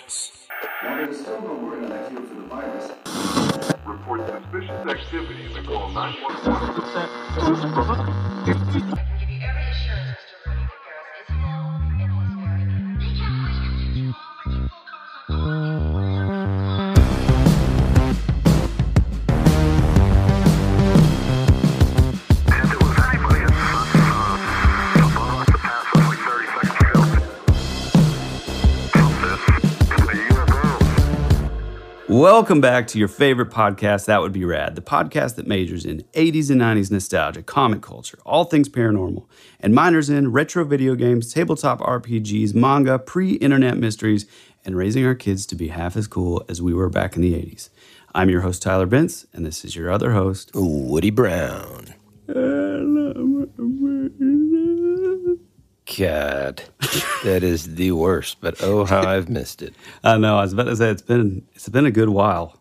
Files. While there's still no word on a cure for the virus, report suspicious activity and call 911. I can give you every assurance, Mr. Rudy, that Gareth is ill and he's very ill. They can't wait until all If it was anybody, it's above us to pass us like 30 seconds ago. From this, it's the UFOs. Welcome back to your favorite podcast, That Would Be Rad, the podcast that majors in 80s and 90s nostalgia, comic culture, all things paranormal, and minors in retro video games, tabletop RPGs, manga, pre-internet mysteries, and raising our kids to be half as cool as we were back in the 80s. I'm your host, Tyler Bentz, and this is your other host, Woody Brown. God, that is the worst, but oh, how I've missed it. I know, I was about to say, it's been a good while.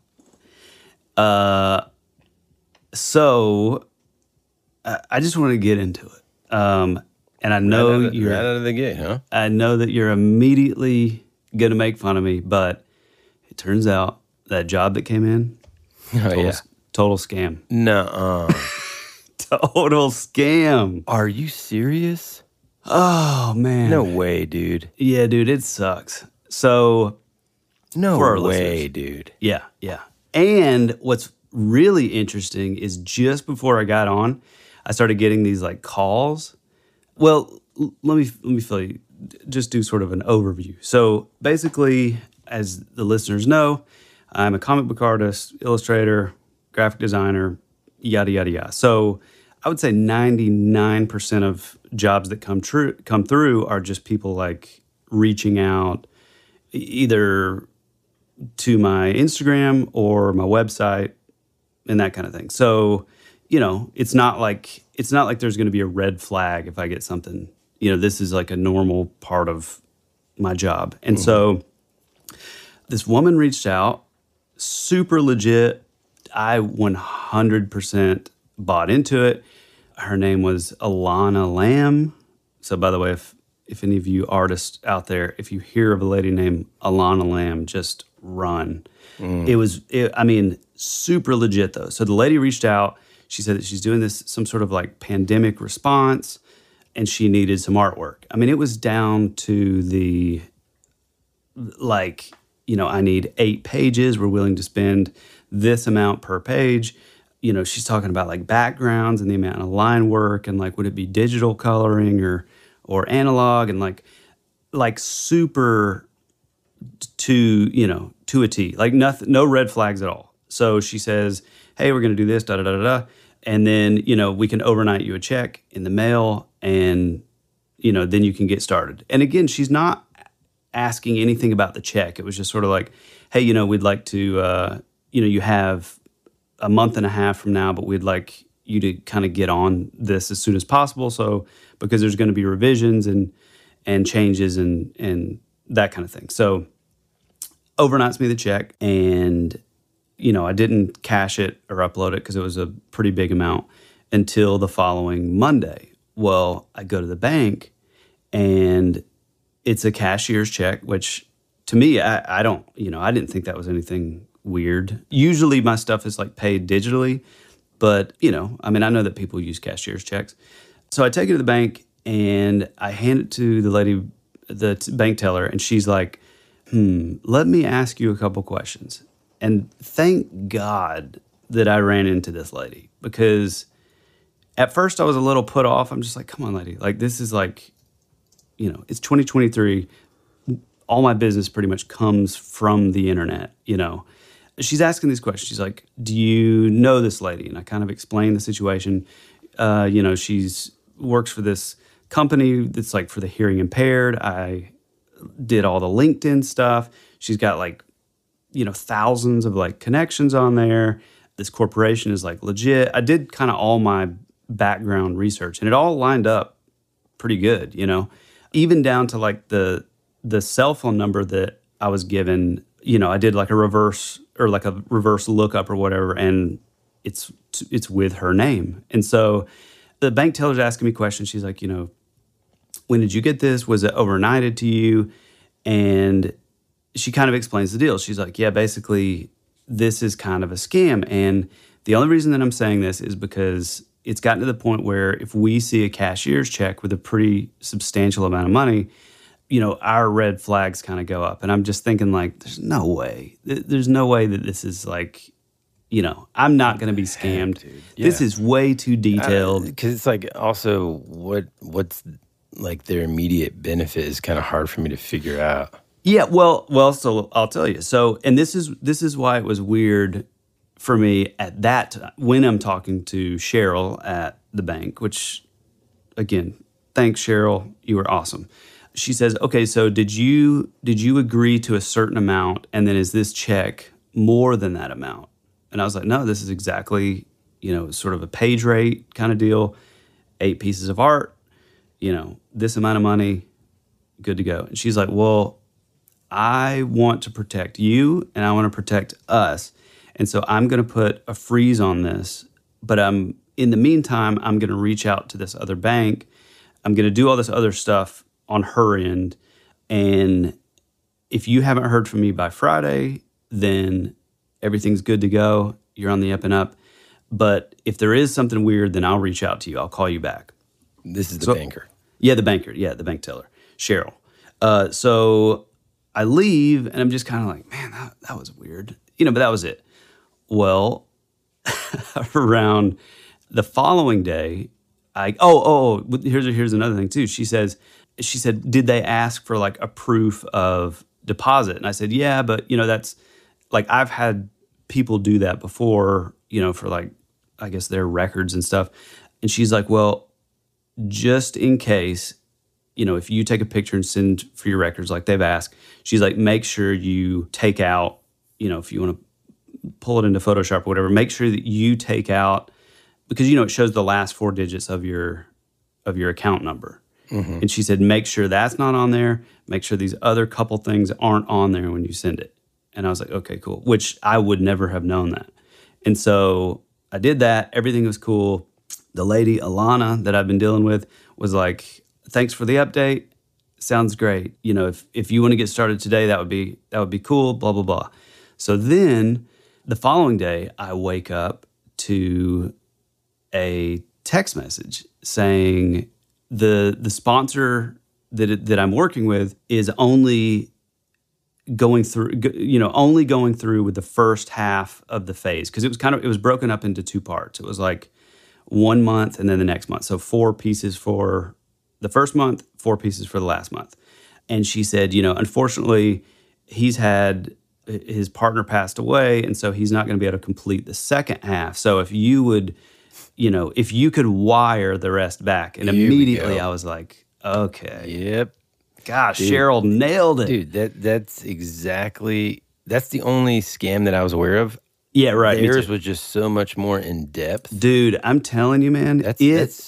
So I just want to get into it. And I know Right out of the gate, huh? I know that you're immediately going to make fun of me, but it turns out that job that came in, total scam. Nuh-uh. Total scam. Are you serious? Oh, man. No way, dude. Yeah, dude, it sucks. So, No For our way, listeners. dude. yeah. And what's really interesting is just before I got on, I started getting these like calls. Well, let me fill you, just do sort of an overview. So basically, as the listeners know, I'm a comic book artist, illustrator, graphic designer, yada, yada, yada. So I would say 99% of jobs that come through are just people like reaching out either to my Instagram or my website and that kind of thing. So, you know, it's not like there's going to be a red flag if I get something. You know, this is like a normal part of my job. And so this woman reached out, super legit. I 100% bought into it. Her name was Alana Lamb. So by the way, if any of you artists out there, if you hear of a lady named Alana Lamb, just run. It was super legit though. So the lady reached out. She said that she's doing some sort of like pandemic response and she needed some artwork. I mean, it was down to the, like, you know, I need 8 pages. We're willing to spend this amount per page. You know, she's talking about like backgrounds and the amount of line work and like, would it be digital coloring or analog, and like super to a T, like nothing, no red flags at all. So she says, hey, we're going to do this, da, da, da, da, da. And then, you know, we can overnight you a check in the mail and, you know, then you can get started. And again, she's not asking anything about the check. It was just sort of like, hey, you know, we'd like to, you have a month and a half from now, but we'd like you to kind of get on this as soon as possible. So, because there's going to be revisions and changes and that kind of thing. So overnights me the check, and, you know, I didn't cash it or upload it because it was a pretty big amount until the following Monday. Well, I go to the bank and it's a cashier's check, which to me, I didn't think that was anything weird. Usually my stuff is like paid digitally, but, you know, I mean, I know that people use cashier's checks. So I take it to the bank and I hand it to the lady, the bank teller, and she's like, let me ask you a couple questions. And thank God that I ran into this lady, because at first I was a little put off. I'm just like, come on, lady. Like, this is like, you know, it's 2023. All my business pretty much comes from the internet, you know. She's asking these questions. She's like, do you know this lady? And I kind of explained the situation. You know, she's works for this company that's like for the hearing impaired. I did all the LinkedIn stuff. She's got like, you know, thousands of like connections on there. This corporation is like legit. I did kind of all my background research and it all lined up pretty good, you know, even down to like the cell phone number that I was given. You know, I did like a reverse lookup or whatever, and it's with her name. And so the bank teller's asking me questions. She's like, you know, when did you get this? Was it overnighted to you? And she kind of explains the deal. She's like, yeah, basically, this is kind of a scam. And the only reason that I'm saying this is because it's gotten to the point where if we see a cashier's check with a pretty substantial amount of money, our red flags kind of go up. And I'm just thinking, like, there's no way. There's no way that this is like, I'm not going to be scammed. Dude. This Yeah. is way too detailed. Because it's like also what's like their immediate benefit is kind of hard for me to figure out. Yeah, well, so I'll tell you. So, and this is why it was weird for me at that time when I'm talking to Cheryl at the bank, which, again, thanks, Cheryl. You were awesome. She says, okay, so did you agree to a certain amount, and then is this check more than that amount? And I was like, no, this is exactly, sort of a page rate kind of deal, 8 pieces of art, this amount of money, good to go. And she's like, well, I want to protect you and I want to protect us. And so I'm going to put a freeze on this, but in the meantime, I'm going to reach out to this other bank. I'm going to do all this other stuff on her end. And if you haven't heard from me by Friday, then everything's good to go. You're on the up and up. But if there is something weird, then I'll reach out to you. I'll call you back. This is the banker. Yeah, the banker. Yeah, the bank teller, Cheryl. So I leave, and I'm just kind of like, man, that was weird. But that was it. Well, around the following day, here's another thing too. She said, did they ask for like a proof of deposit? And I said, yeah, but that's like I've had people do that before, for like I guess their records and stuff. And she's like, well, just in case, if you take a picture and send for your records like they've asked, she's like, make sure you take out, if you want to pull it into Photoshop or whatever, make sure that you take out, because it shows the last 4 digits of your account number. Mm-hmm. And she said, make sure that's not on there. Make sure these other couple things aren't on there when you send it. And I was like, okay, cool. Which I would never have known that. And so I did that. Everything was cool. The lady, Alana, that I've been dealing with was like, thanks for the update. Sounds great. If you want to get started today, that would be cool, blah, blah, blah. So then the following day, I wake up to a text message saying the sponsor that I'm working with is only going through with the first half of the phase, because it was broken up into 2 parts. It was like 1 month and then the next month. So 4 pieces for the first month, 4 pieces for the last month. And she said, unfortunately, his partner passed away, and so he's not going to be able to complete the second half. So if you could wire the rest back. And immediately I was like, okay. Yep. Gosh, dude, Cheryl nailed it. Dude, that's the only scam that I was aware of. Yeah, right. Theirs was just so much more in depth. Dude, I'm telling you, man, it's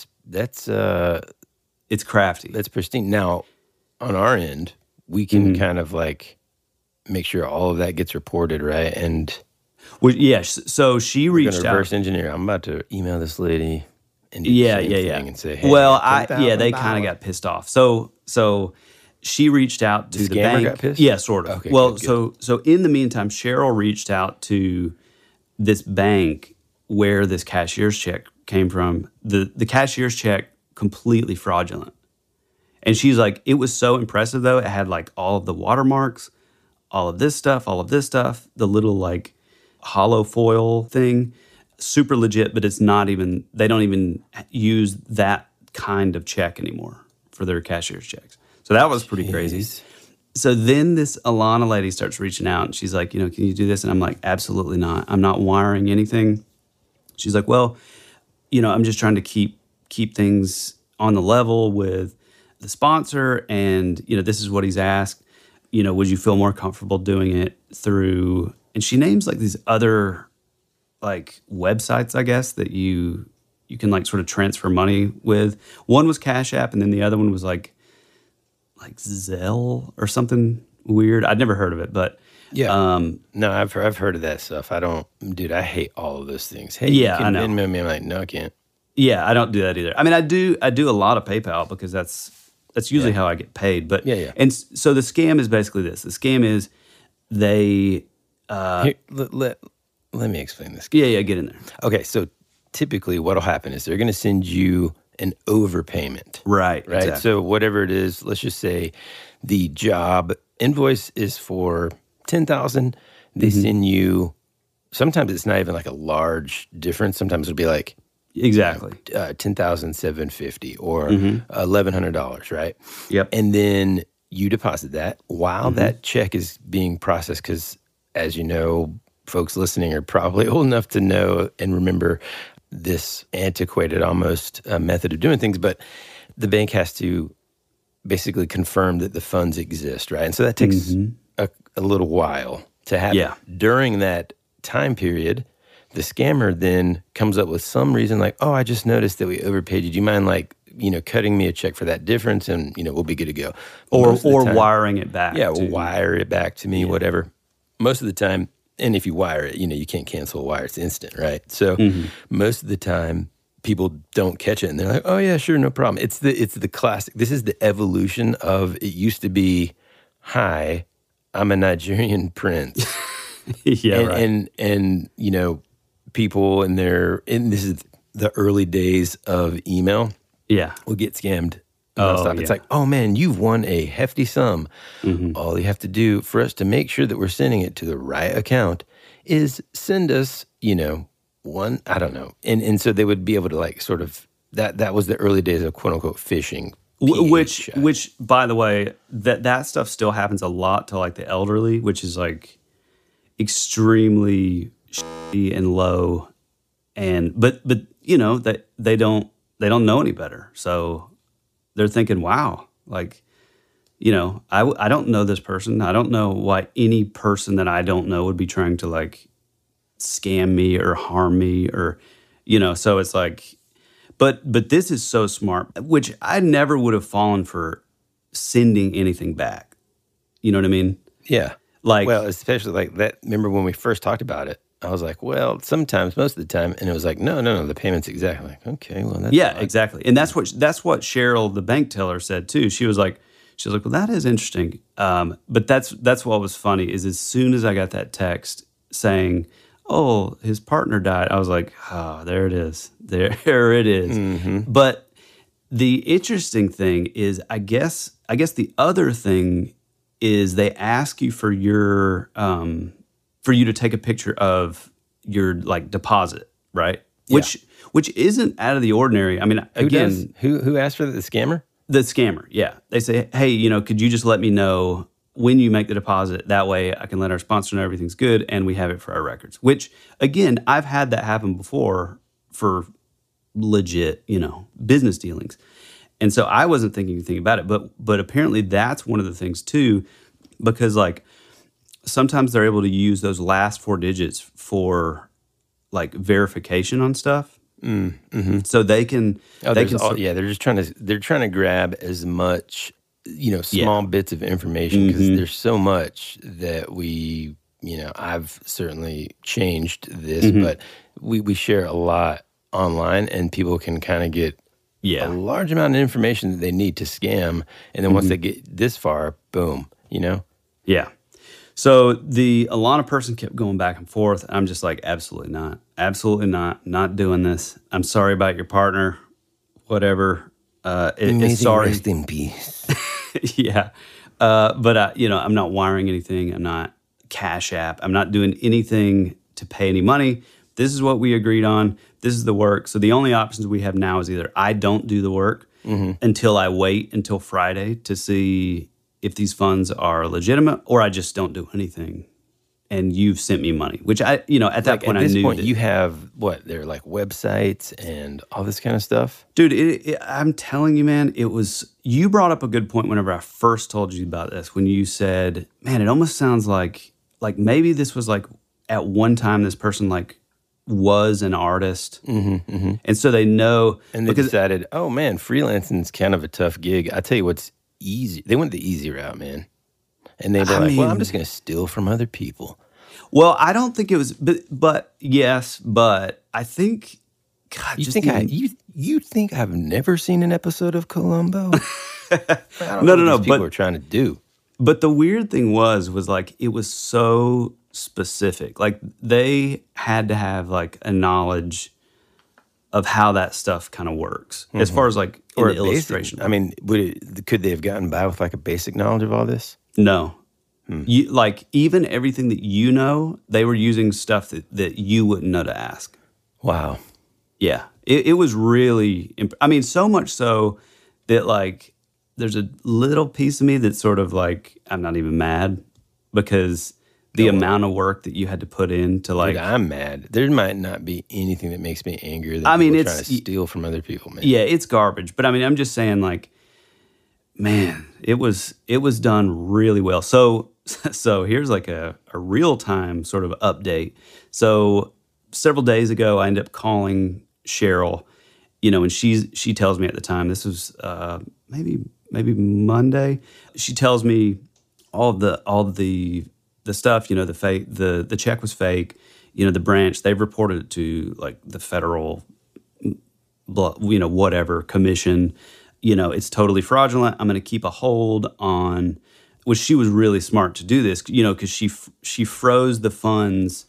crafty. That's pristine. Now, on our end, we can kind of like make sure all of that gets reported, right? And so she reached out. Reverse engineer. I'm about to email this lady and do the same thing and say, hey, they kind of got pissed off. So she reached out to the bank. Got pissed? Yeah, sort of. Okay, well, good. So in the meantime, Cheryl reached out to this bank where this cashier's check came from. The cashier's check, completely fraudulent. And she's like, it was so impressive though. It had like all of the watermarks, all of this stuff, the little like hollow foil thing, super legit, but they don't even use that kind of check anymore for their cashier's checks. So that was pretty crazy. So then this Alana lady starts reaching out and she's like, can you do this? And I'm like, absolutely not. I'm not wiring anything. She's like, well, I'm just trying to keep things on the level with the sponsor, and this is what he's asked. Would you feel more comfortable doing it through? And she names like these other like websites, I guess, that you can like sort of transfer money with. One was Cash App, and then the other one was like Zelle or something weird. I'd never heard of it, but yeah. No, I've heard of that stuff. I hate all of those things. Hey, yeah, I know. I know. I'm like, no, I can't. Yeah, I don't do that either. I mean, I do a lot of PayPal because that's usually how I get paid. But yeah. And so the scam is basically this. The scam is they Here, let me explain this. yeah, get in there. Okay, so typically what'll happen is they're going to send you an overpayment. Right. Right. Exactly. So whatever it is, let's just say the job invoice is for 10,000. They send you, sometimes it's not even like a large difference. Sometimes it'll be like Exactly. $10,750 or $1,100, right? Yep. And then you deposit that while that check is being processed. Because as you know, folks listening are probably old enough to know and remember this antiquated almost method of doing things. But the bank has to basically confirm that the funds exist, right? And so that takes a little while to happen. Yeah. During that time period, the scammer then comes up with some reason like, oh, I just noticed that we overpaid you. Do you mind cutting me a check for that difference and, we'll be good to go. Or Most of the time- wiring it back. Yeah, to- wire it back to me, whatever. Most of the time, and if you wire it, you can't cancel a wire. It's instant, right? So most of the time, people don't catch it, and they're like, "Oh yeah, sure, no problem." It's the classic. This is the evolution of it used to be, "Hi, I'm a Nigerian prince," yeah, and, right. and people and this is the early days of email Yeah. will get scammed. Oh, Nonstop. It's yeah. like, oh man, you've won a hefty sum. All you have to do for us to make sure that we're sending it to the right account is send us, one, I don't know. And so they would be able to like sort of, that was the early days of quote unquote phishing. Which, PHI. by the way, that stuff still happens a lot to like the elderly, which is like extremely shitty and low, but that they don't know any better, so they're thinking, wow, like I don't know this person. I don't know why any person that I don't know would be trying to like scam me or harm me or so it's like. But this is so smart, which I never would have fallen for sending anything back. You know what I mean? Yeah. Like, Well, especially like that. Remember when we first talked about it? I was like, well, sometimes, most of the time. And it was like, no, the payment's exactly. Like, okay, well, that's yeah, odd. exactly. And that's what Cheryl, the bank teller, said too. She was like, well, that is interesting. But that's what was funny is as soon as I got that text saying, oh, his partner died, I was like, oh, there it is. There it is. But the interesting thing is, I guess the other thing is they ask you for your for you to take a picture of your like deposit, right? Yeah. Which isn't out of the ordinary. I mean, Who again, does? Who asked for that? The scammer? the scammer, yeah. They say, hey, could you just let me know when you make the deposit? That way I can let our sponsor know everything's good and we have it for our records. Which, again, I've had that happen before for legit, business dealings. And so I wasn't thinking anything about it. But apparently that's one of the things too, because like sometimes they're able to use those last 4 digits for like verification on stuff. So they can. They're just trying to grab as much, small bits of information because there's so much that we, I've certainly changed this, but we share a lot online and people can kind of get a large amount of information that they need to scam. And then once they get this far, boom, Yeah. So the Alana person kept going back and forth. I'm just like, absolutely not doing this. I'm sorry about your partner, whatever. It's sorry. Rest in peace. Yeah. But I'm not wiring anything. I'm not Cash App. I'm not doing anything to pay any money. This is what we agreed on. This is the work. So the only options we have now is either I don't do the work until I wait until Friday to see if these funds are legitimate, or I just don't do anything. And you've sent me money, which I, at that point, at this I knew point, that, you have they're like websites and all this kind of stuff. dude, I'm telling you, man, you brought up a good point whenever I first told you about this, when you said, man, it almost sounds like maybe this was like at one time this person like was an artist. And so they know. And they decided, oh man, freelancing's kind of a tough gig. I tell you what's easy. They went the easy route, man. And they were well, I'm just going to steal from other people. Well, I don't think it was, but yes, but I think, God, You think I've never seen an episode of Columbo? I don't No, know no, what these people but- are trying to do. But the weird thing was like it was so specific. Like they had to have like a knowledge of how that stuff kind of works as far as like in Or the a basic, illustration. I mean, could they have gotten by with like a basic knowledge of all this? No. You, like even everything that you know, they were using stuff that you wouldn't know to ask. Wow. Yeah. It was really, I mean, so much so that like there's a little piece of me that's sort of like, I'm not even mad because the amount of work that you had to put in to like. Dude, I'm mad. There might not be anything that makes me angrier than I mean, people it's trying to steal from other people, man. Yeah, it's garbage. But I mean, I'm just saying like, man, it was done really well. So here's like a real time sort of update. So several days ago, I ended up calling Cheryl, and she tells me at the time, this was maybe Monday. She tells me all the stuff, the fake, the check was fake. The branch, they've reported it to like the federal, whatever commission. It's totally fraudulent. I'm going to keep a hold on, which she was really smart to do this, because she froze the funds,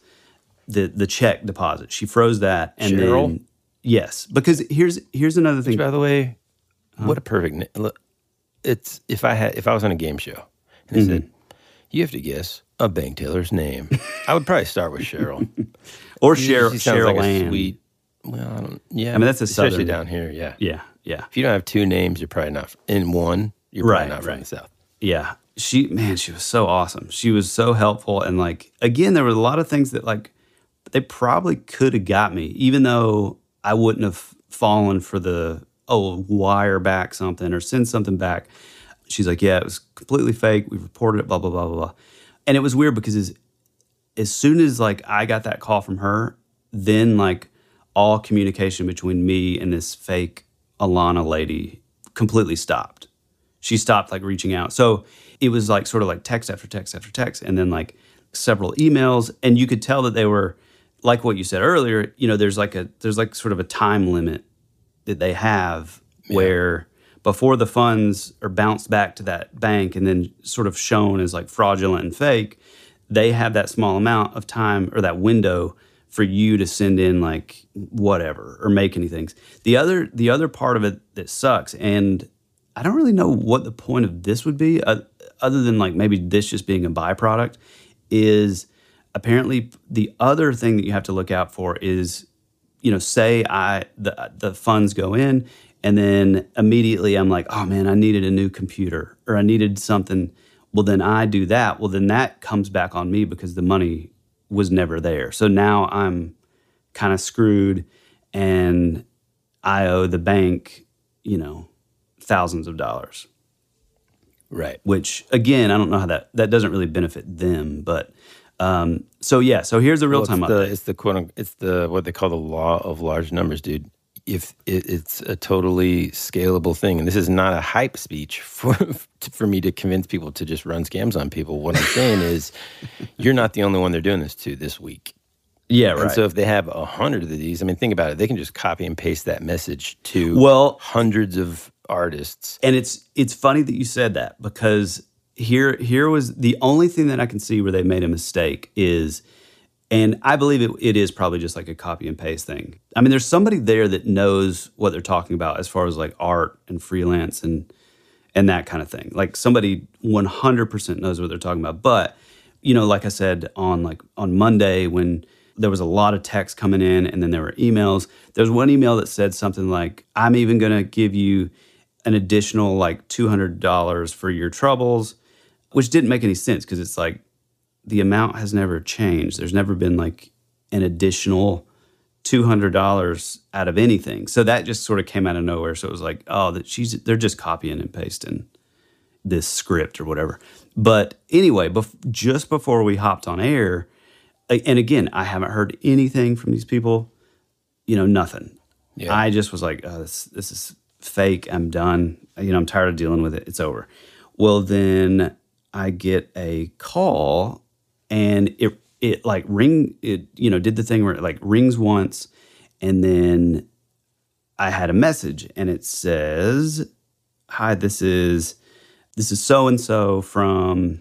the check deposit. She froze that. And Cheryl? then, yes, because here's another thing. By the way, what a perfect. Look, it's if I was on a game show and they said you have to guess a bank teller's name, I would probably start with Cheryl Or she sounds Cheryl like a Ann. sweet. Well, I don't. Yeah, I mean, that's a especially southern- down here. Yeah, Yeah. If you don't have two names, you're probably not in one. You're probably Right, not from right. the South. Yeah. She was so awesome. She was so helpful. And like, again, there were a lot of things that like, they probably could have got me, even though I wouldn't have fallen for the, wire back something or send something back. She's like, yeah, it was completely fake. We reported it, blah, blah, blah, blah, blah. And it was weird because as soon as like I got that call from her, then like all communication between me and this fake Alana lady completely stopped. She stopped like reaching out. So it was like sort of like text after text after text, and then like several emails. And you could tell that they were like what you said earlier, there's like sort of a time limit that they have where before the funds are bounced back to that bank and then sort of shown as like fraudulent and fake, they have that small amount of time or that window for you to send in like whatever or make anything. The other part of it that sucks, and I don't really know what the point of this would be, other than like maybe this just being a byproduct, is apparently the other thing that you have to look out for is, say the funds go in and then immediately I'm like, oh man, I needed a new computer or I needed something. Well, then I do that. Well, then that comes back on me because the money was never there. So now I'm kind of screwed and I owe the bank, thousands of dollars. Right. Which again, I don't know how that doesn't really benefit them, but so here's the real time update. It's the it's the what they call the law of large numbers, dude. If it's a totally scalable thing, and this is not a hype speech for me to convince people to just run scams on people. What I'm saying is, you're not the only one they're doing this to this week. Yeah, right. And so if they have 100 of these, I mean, think about it. They can just copy and paste that message to hundreds of artists. And it's funny that you said that, because here was the only thing that I can see where they made a mistake is, and I believe it is probably just like a copy and paste thing. I mean, there's somebody there that knows what they're talking about as far as like art and freelance and that kind of thing. Like somebody 100% knows what they're talking about. But, like I said, on Monday when there was a lot of text coming in and then there were emails, there's one email that said something like, I'm even going to give you an additional like $200 for your troubles, which didn't make any sense because it's like, the amount has never changed. There's never been like an additional $200 out of anything. So that just sort of came out of nowhere. So it was like, they're just copying and pasting this script or whatever. But anyway, just before we hopped on air, and again, I haven't heard anything from these people, nothing. Yeah. I just was like, oh, this is fake. I'm done. I'm tired of dealing with it. It's over. Well, then I get a call. And it like did the thing where it like rings once, and then I had a message and it says, hi, this is this is so-and-so from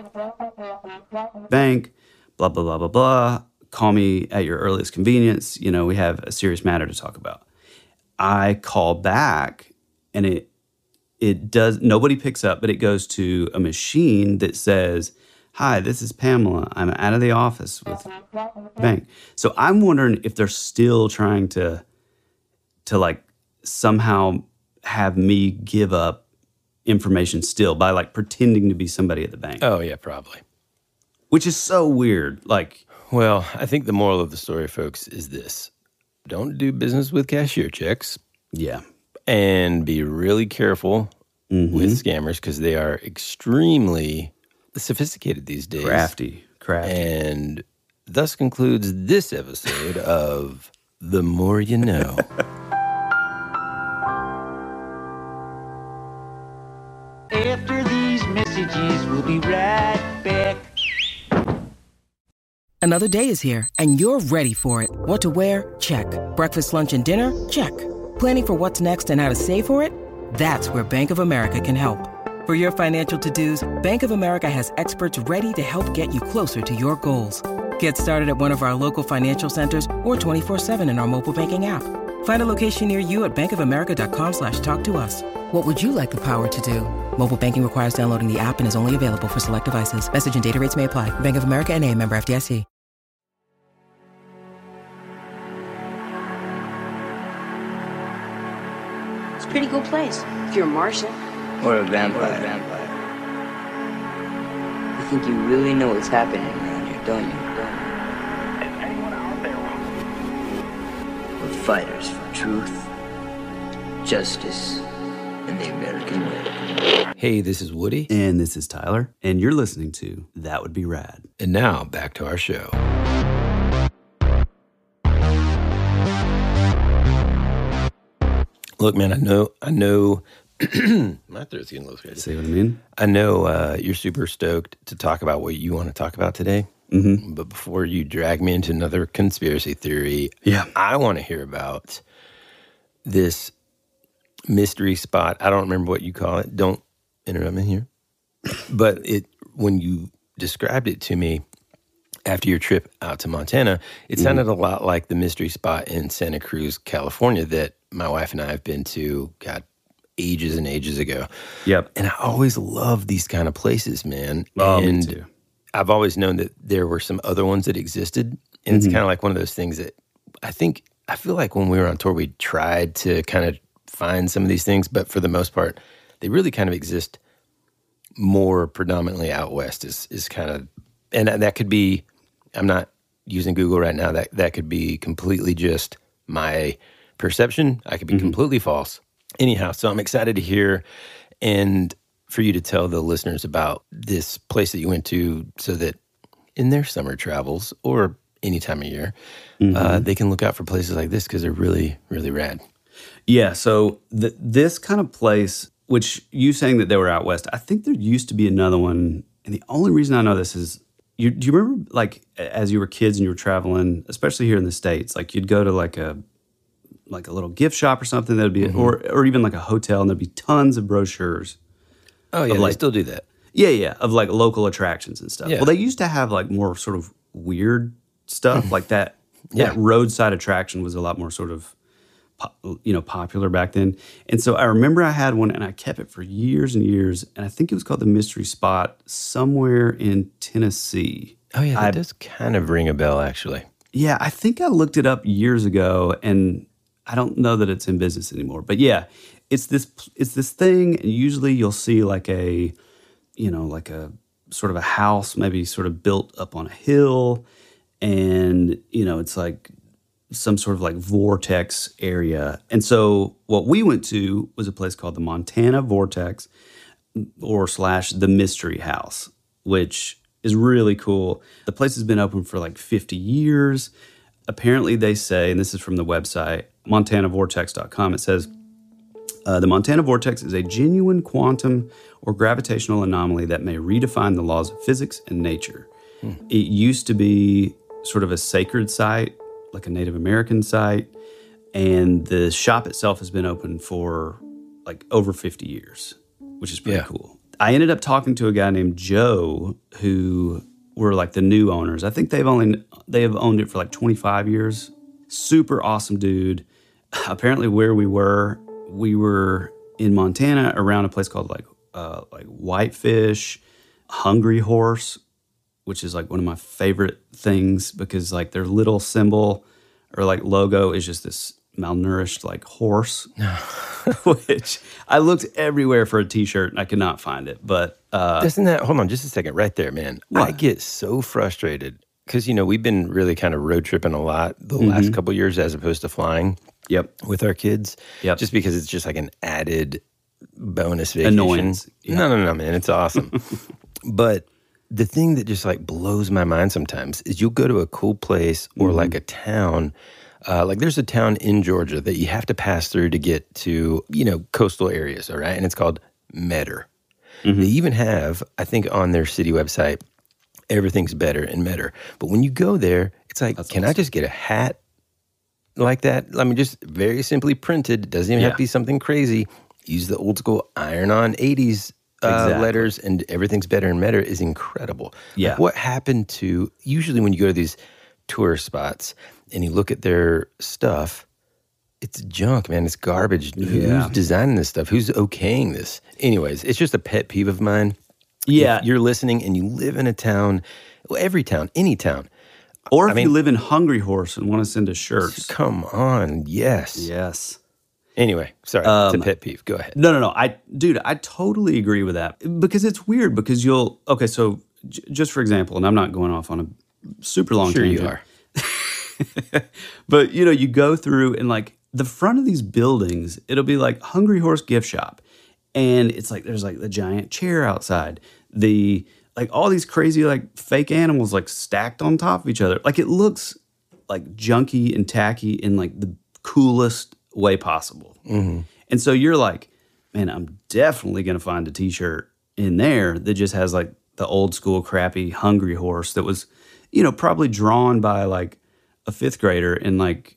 bank, blah, blah, blah, blah, blah. Call me at your earliest convenience. You know, we have a serious matter to talk about. I call back and it does, nobody picks up, but it goes to a machine that says, hi, this is Pamela. I'm out of the office with bank. So I'm wondering if they're still trying to like somehow have me give up information still by like pretending to be somebody at the bank. Oh, yeah, probably. Which is so weird. Like, well, I think the moral of the story, folks, is this. Don't do business with cashier checks. yeah. And be really careful with scammers because they are extremely sophisticated these days. Crafty. And thus concludes this episode of The More You Know. After these messages, we'll be right back. Another day is here, and you're ready for it. What to wear? Check. Breakfast, lunch, and dinner? Check. Planning for what's next and how to save for it? That's where Bank of America can help. For your financial to-dos, Bank of America has experts ready to help get you closer to your goals. Get started at one of our local financial centers or 24/7 in our mobile banking app. Find a location near you at bankofamerica.com/talktous. What would you like the power to do? Mobile banking requires downloading the app and is only available for select devices. Message and data rates may apply. Bank of America N.A., member FDIC. It's a pretty cool place if you're a Martian. Or a vampire. You think you really know what's happening around here, don't you? We're fighters for truth, justice, and the American way. Hey, this is Woody. And this is Tyler. And you're listening to That Would Be Rad. And now, back to our show. Look, man, I know, my throat's getting a little crazy. See what I mean? I know you're super stoked to talk about what you want to talk about today. Mm-hmm. But before you drag me into another conspiracy theory, I want to hear about this mystery spot. I don't remember what you call it. Don't interrupt me here. But when you described it to me after your trip out to Montana, it sounded a lot like the mystery spot in Santa Cruz, California that my wife and I have been to, God, ages and ages ago. Yep. And I always love these kind of places, man. Oh, and me too. I've always known that there were some other ones that existed. And it's kind of like one of those things that I feel like when we were on tour, we tried to kind of find some of these things, but for the most part, they really kind of exist more predominantly out west is kind of, and that could be, I'm not using Google right now, that could be completely just my perception. I could be completely false. Anyhow, so I'm excited to hear and for you to tell the listeners about this place that you went to so that in their summer travels or any time of year, they can look out for places like this because they're really, really rad. Yeah, so this kind of place, which you saying that they were out west, I think there used to be another one. And the only reason I know this is, do you remember, like, as you were kids and you were traveling, especially here in the States, like you'd go to like a little gift shop or something that'd be, or even like a hotel, and there'd be tons of brochures. Oh, yeah, they still do that. Yeah, of like local attractions and stuff. Yeah. Well, they used to have like more sort of weird stuff like that. That roadside attraction was a lot more sort of, popular back then. And so I remember I had one and I kept it for years and years. And I think it was called the Mystery Spot somewhere in Tennessee. Oh, yeah, that does kind of ring a bell, actually. Yeah, I think I looked it up years ago, and I don't know that it's in business anymore. But yeah, it's this thing, and usually you'll see like a sort of a house, maybe sort of built up on a hill, and it's like some sort of like vortex area. And so what we went to was a place called the Montana Vortex or / the Mystery House, which is really cool. The place has been open for like 50 years. Apparently they say, and this is from the website, montanavortex.com, it says, the Montana Vortex is a genuine quantum or gravitational anomaly that may redefine the laws of physics and nature. It used to be sort of a sacred site, like a Native American site, and the shop itself has been open for like over 50 years, which is pretty cool. I ended up talking to a guy named Joe who were like the new owners. I think they have owned it for like 25 years. Super awesome dude. Apparently where we were in Montana around a place called like Whitefish, Hungry Horse, which is like one of my favorite things because like their little symbol or like logo is just this malnourished like horse, which I looked everywhere for a t-shirt and I could not find it. But doesn't that, hold on just a second right there, man. What? I get so frustrated because, we've been really kind of road tripping a lot the last couple of years as opposed to flying with our kids. Yep. Just because it's just like an added bonus vacation. Annoyance. Yeah. No, man. It's awesome. But the thing that just like blows my mind sometimes is you'll go to a cool place or like a town. Like there's a town in Georgia that you have to pass through to get to, coastal areas, all right? And it's called Metter. They even have, I think on their city website, everything's better in Metter. But when you go there, it's like, I just get a hat like that? I mean, just very simply printed. It doesn't even have to be something crazy. Use the old school iron-on 80s letters, and everything's better in Metter is incredible. Yeah. Like what happened to, usually when you go to these tourist spots and you look at their stuff, it's junk, man. It's garbage. Who's designing this stuff? Who's okaying this? Anyways, it's just a pet peeve of mine. Yeah. If you're listening and you live in a town, any town. Or if you live in Hungry Horse and want to send us shirts. Come on, yes. Yes. Anyway, sorry, it's a pet peeve. Go ahead. No. I totally agree with that. Because it's weird because so just for example, and I'm not going off on a super long tangent. Sure you are. But, you go through and like the front of these buildings, it'll be like Hungry Horse gift shop. And it's like, there's like the giant chair outside. Like all these crazy like fake animals like stacked on top of each other. Like it looks like junky and tacky in like the coolest way possible. Mm-hmm. And so you're like, man, I'm definitely going to find a t-shirt in there that just has like the old school crappy Hungry Horse that was, probably drawn by like a fifth grader in like,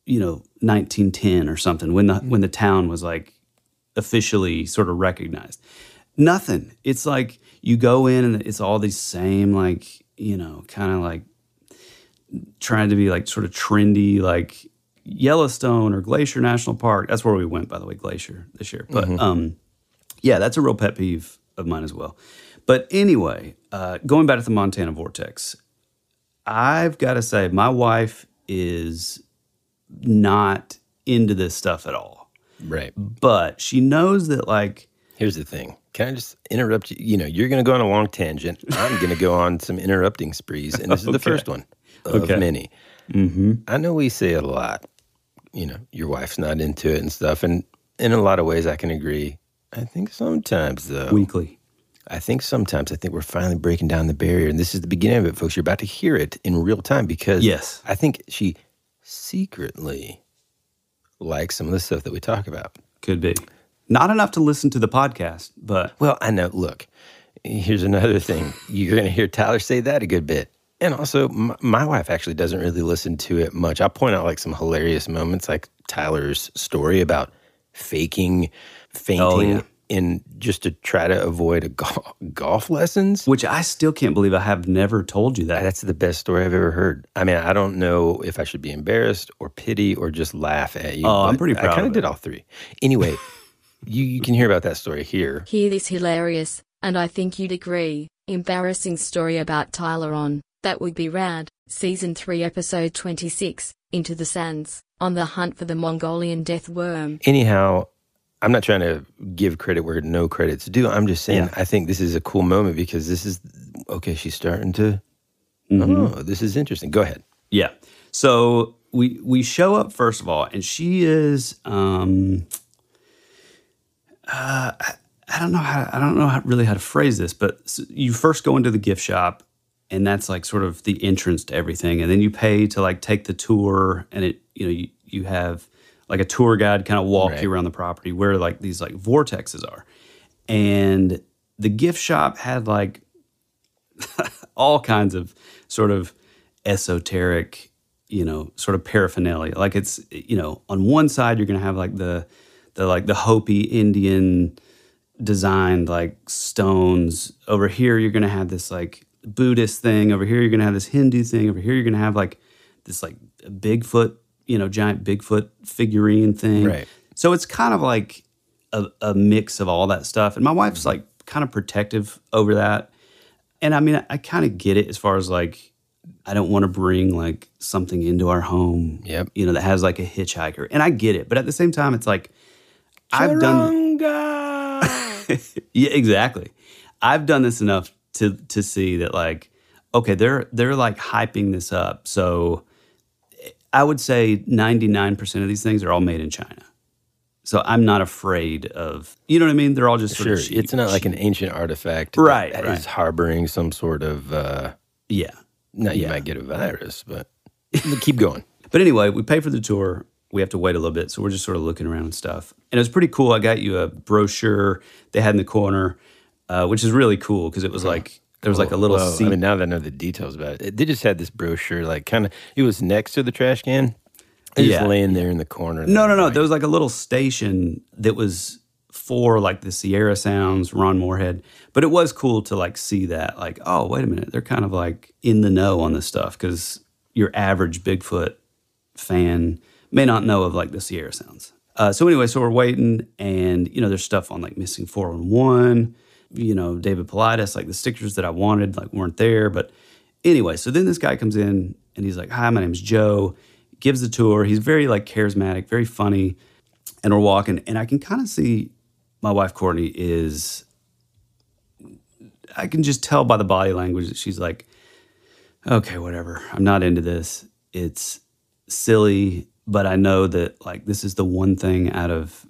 1910 or something when the town was like officially sort of recognized. Nothing. It's like you go in and it's all these same like, kind of like trying to be like sort of trendy, like Yellowstone or Glacier National Park. That's where we went, by the way, Glacier this year. But that's a real pet peeve of mine as well. But anyway, going back to the Montana Vortex, I've got to say my wife is not into this stuff at all. Right. But she knows that like... Here's the thing. Can I just interrupt you? You're going to go on a long tangent. I'm going to go on some interrupting sprees, and this is the first one of many. Mm-hmm. I know we say it a lot. Your wife's not into it and stuff, and in a lot of ways I can agree. I think sometimes, though... Weekly. I think we're finally breaking down the barrier, and this is the beginning of it, folks. You're about to hear it in real time because I think she secretly likes some of the stuff that we talk about. Could be. Not enough to listen to the podcast, but... Well, I know. Look, here's another thing. You're going to hear Tyler say that a good bit. And also, my wife actually doesn't really listen to it much. I'll point out like some hilarious moments, like Tyler's story about fainting in just to try to avoid golf lessons. Which I still can't believe I have never told you that. That's the best story I've ever heard. I mean, I don't know if I should be embarrassed or pity or just laugh at you. Oh, I'm pretty proud I kind of did all three. Anyway... You can hear about that story here. Hear this hilarious, and I think you'd agree, embarrassing story about Tyler on That Would Be Rad, Season 3, Episode 26, Into the Sands, on the hunt for the Mongolian death worm. Anyhow, I'm not trying to give credit where no credit's due. I'm just saying I think this is a cool moment because this is, she's starting to, this is interesting. Go ahead. Yeah. So we show up, first of all, and she is... I don't know how to phrase this, but you first go into the gift shop, and that's like sort of the entrance to everything, and then you pay to like take the tour, and it you have like a tour guide kind of walk you around the property where like these like vortexes are, and the gift shop had like all kinds of sort of esoteric, sort of paraphernalia. Like it's on one side you're gonna have like the Hopi Indian designed like stones. Over here, you're going to have this like Buddhist thing. Over here, you're going to have this Hindu thing. Over here, you're going to have like this like Bigfoot, giant Bigfoot figurine thing. Right. So it's kind of like a mix of all that stuff. And my wife's like kind of protective over that. And I mean, I kind of get it as far as like, I don't want to bring like something into our home, Yep. that has like a hitchhiker. And I get it. But at the same time, it's like, I've done. Yeah, exactly. I've done this enough to see that like, okay, they're like hyping this up. So I would say 99% of these things are all made in China. So I'm not afraid of, you know what I mean? They're all just sort of cheap. It's not like an ancient artifact right, that right. is harboring some sort of, you might get a virus, but keep going. But anyway, we pay for the tour. We have to wait a little bit, so we're just sort of looking around and stuff. And it was pretty cool. I got you a brochure they had in the corner, which is really cool because it was like, there was like a little seat. I mean, now that I know the details about it, they just had this brochure, like kind of, it was next to the trash can. Just laying there in the corner. No. There was like a little station that was for like the Sierra Sounds, Ron Moorhead. But it was cool to like see that, like, oh, wait a minute. They're kind of like in the know on this stuff because your average Bigfoot fan may not know of like the Sierra Sounds. So anyway, so we're waiting and, there's stuff on like Missing 411, David Paulides, like the stickers that I wanted like weren't there. But anyway, so then this guy comes in and he's like, hi, my name's Joe. Gives the tour. He's very like charismatic, very funny. And we're walking and I can kind of see my wife Courtney I can just tell by the body language that she's like, okay, whatever. I'm not into this. It's silly, but I know that like this is the one thing out of,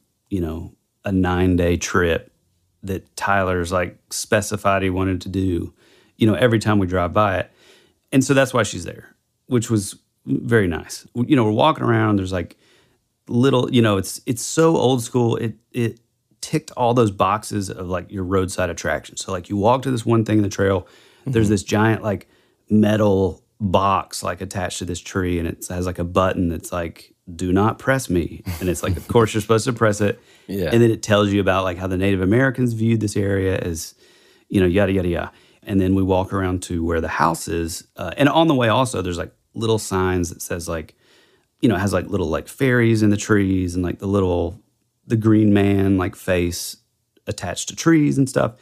a 9-day trip that Tyler's like specified he wanted to do, every time we drive by it. And so that's why she's there, which was very nice. We're walking around. There's like little, it's so old school. It ticked all those boxes of like your roadside attraction. So like you walk to this one thing in the trail, there's this giant like metal box like attached to this tree, and it has like a button that's like, do not press me. And it's like, of course you're supposed to press it. Yeah. And then it tells you about like how the Native Americans viewed this area as, yada, yada, yada. And then we walk around to where the house is. And on the way also, there's like little signs that says like, it has like little like fairies in the trees and like the green man like face attached to trees and stuff.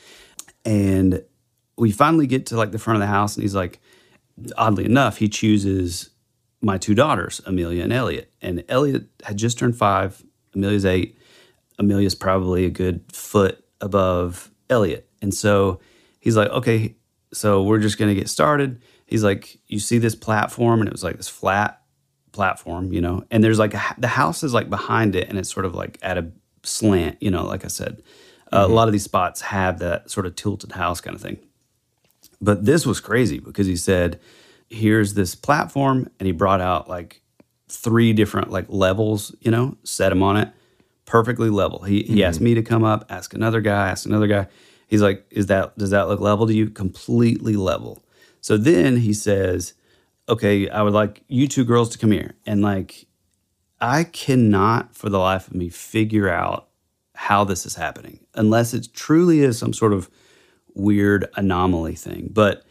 And we finally get to like the front of the house and he's like, oddly enough, he chooses my two daughters, Amelia and Elliot. And Elliot had just turned 5. Amelia's 8. Amelia's probably a good foot above Elliot. And so he's like, okay, so we're just going to get started. He's like, you see this platform? And it was like this flat platform, and there's like the house is like behind it and it's sort of like at a slant, like I said. A lot of these spots have that sort of tilted house kind of thing. But this was crazy because he said, here's this platform, and he brought out like 3 different like levels, set them on it, perfectly level. He asked me to come up, ask another guy. He's like, does that look level to you? Completely level. So then he says, okay, I would like you 2 girls to come here. And like, I cannot for the life of me figure out how this is happening unless it truly is some sort of weird anomaly thing. But,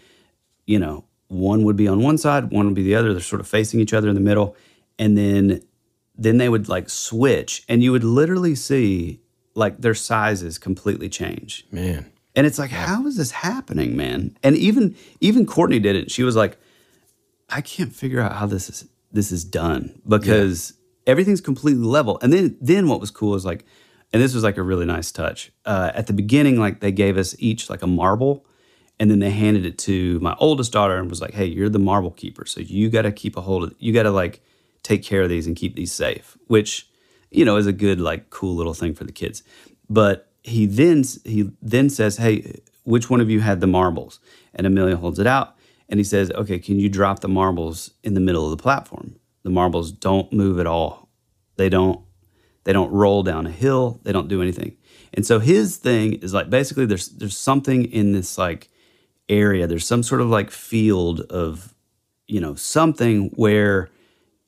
one would be on one side, one would be the other. They're sort of facing each other in the middle. And then they would like switch and you would literally see like their sizes completely change. Man. And it's like, how is this happening, man? And even Courtney did it. She was like, I can't figure out how this is done because everything's completely level. And then what was cool is like, and this was like a really nice touch. At the beginning, like they gave us each like a marble, and then they handed it to my oldest daughter and was like, hey, you're the marble keeper. So you got to keep a hold of it. You got to like take care of these and keep these safe, which, is a good, like cool little thing for the kids. But he then says, hey, which one of you had the marbles? And Amelia holds it out. And he says, okay, can you drop the marbles in the middle of the platform? The marbles don't move at all. They don't roll down a hill. They don't do anything. And so his thing is like, basically there's something in this like area. There's some sort of like field of, something where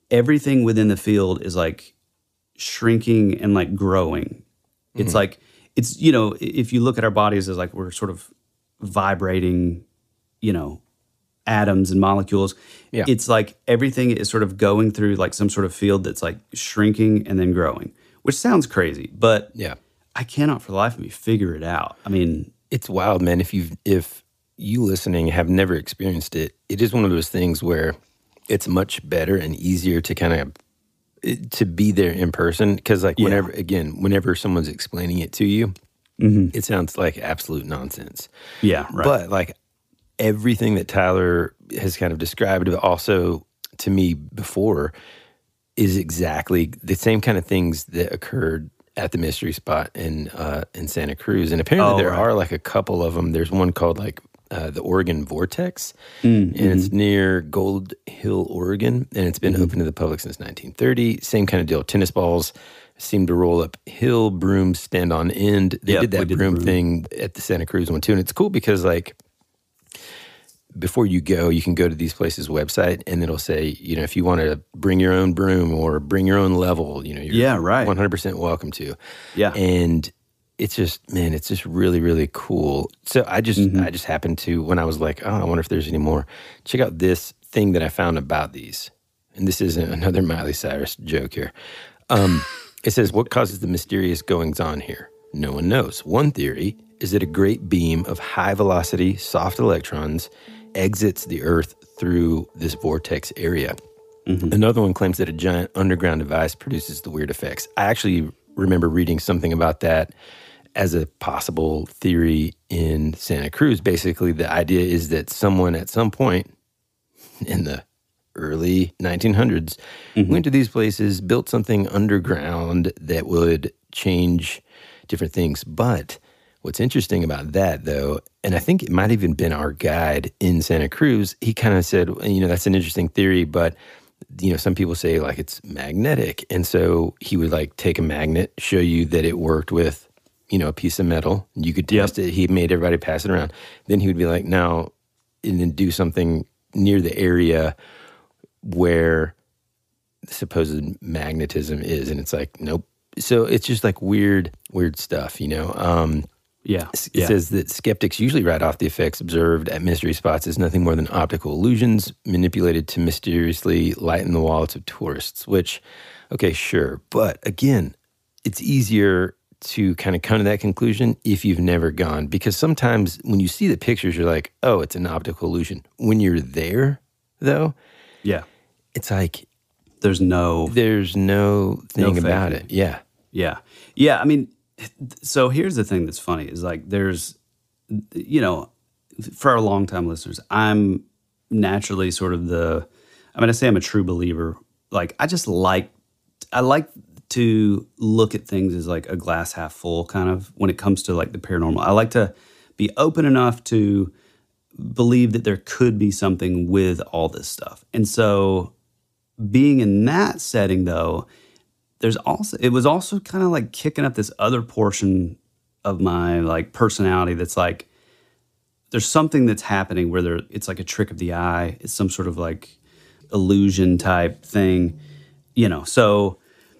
everything within the field is like shrinking and like growing. It's like, it's, if you look at our bodies as like we're sort of vibrating, atoms and molecules, it's like everything is sort of going through like some sort of field that's like shrinking and then growing, which sounds crazy, but I cannot for the life of me figure it out. I mean, it's wild, man. If you listening have never experienced it, it is one of those things where it's much better and easier to kind of to be there in person, because like whenever someone's explaining it to you, it sounds like absolute nonsense. Yeah, right. But like everything that Tyler has kind of described, also to me before, is exactly the same kind of things that occurred at the mystery spot in Santa Cruz. And apparently there are like a couple of them. There's one called like the Oregon Vortex, and it's near Gold Hill, Oregon, and it's been open to the public since 1930. Same kind of deal. Tennis balls seem to roll uphill, brooms stand on end. They did that broom thing at the Santa Cruz one too, and it's cool because like before you go, you can go to these places' website, and it'll say, if you want to bring your own broom or bring your own level, you're 100% welcome to. Yeah. And it's just, man, it's just really, really cool. So I just happened to, when I was like, I wonder if there's any more, check out this thing that I found about these. And this isn't another Miley Cyrus joke here. It says, what causes the mysterious goings-on here? No one knows. One theory is that a great beam of high-velocity, soft electrons exits the Earth through this vortex area. Another one claims that a giant underground device produces the weird effects. I actually remember reading something about that as a possible theory in Santa Cruz. Basically, the idea is that someone at some point in the early 1900s went to these places, built something underground that would change different things. But what's interesting about that, though, and I think it might have even been our guide in Santa Cruz, he kind of said, that's an interesting theory, but, some people say, like, it's magnetic. And so he would, like, take a magnet, show you that it worked with, a piece of metal. You could test it. He made everybody pass it around. Then he would be like, now, and then do something near the area where the supposed magnetism is. And it's like, nope. So it's just, like, weird stuff, It says that skeptics usually write off the effects observed at mystery spots as nothing more than optical illusions manipulated to mysteriously lighten the wallets of tourists, which, okay, sure. But again, it's easier to kind of come to that conclusion if you've never gone, because sometimes when you see the pictures, you're like, oh, it's an optical illusion. When you're there, though, it's like there's no thing about it. Yeah. I mean, so here's the thing that's funny is like there's, for our longtime listeners, I'm naturally sort of I say I'm a true believer. Like I like to look at things as like a glass half full kind of when it comes to like the paranormal. I like to be open enough to believe that there could be something with all this stuff. And so being in that setting though, it was also kind of like kicking up this other portion of my like personality that's like, there's something that's happening where it's like a trick of the eye. It's some sort of like illusion type thing, so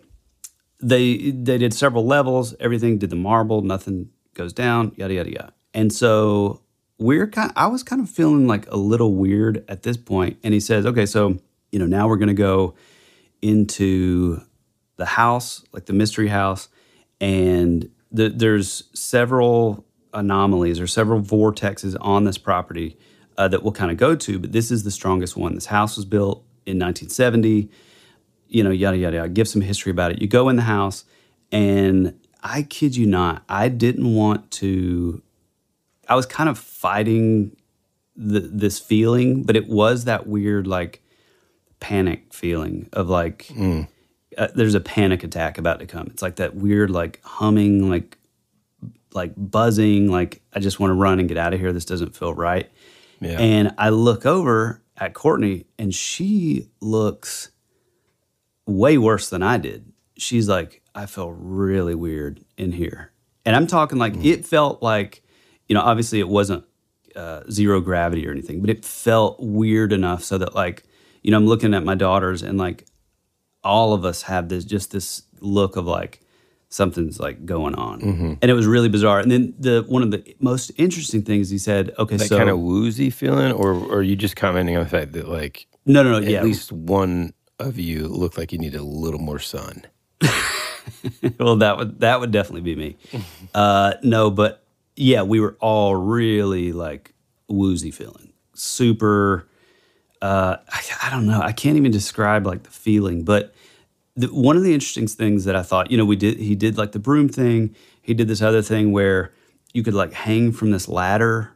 they did several levels, everything, did the marble, nothing goes down, yada, yada, yada. And so I was kind of feeling like a little weird at this point. And he says, okay, so, now we're going to go into the house, like the mystery house, and there's several anomalies or several vortexes on this property that we'll kind of go to, but this is the strongest one. This house was built in 1970, yada, yada, yada. Give some history about it. You go in the house, and I kid you not, I didn't want to, I was kind of fighting this feeling, but it was that weird, like, panic feeling of like, there's a panic attack about to come. It's like that weird, like humming, like buzzing, like I just want to run and get out of here. This doesn't feel right. Yeah. And I look over at Courtney, and she looks way worse than I did. She's like, I feel really weird in here. And I'm talking like, it felt like, obviously it wasn't zero gravity or anything, but it felt weird enough so that like, I'm looking at my daughters, and like all of us have this look of like something's like going on. And it was really bizarre. And then one of the most interesting things he said, okay, that so kind of woozy feeling, or are you just commenting on the fact that like no, at yeah. least one of you looked like you needed a little more sun? Well, that would definitely be me. No, but yeah, we were all really like woozy feeling, super. I don't know. I can't even describe like the feeling, but one of the interesting things that I thought, he did like the broom thing. He did this other thing where you could like hang from this ladder.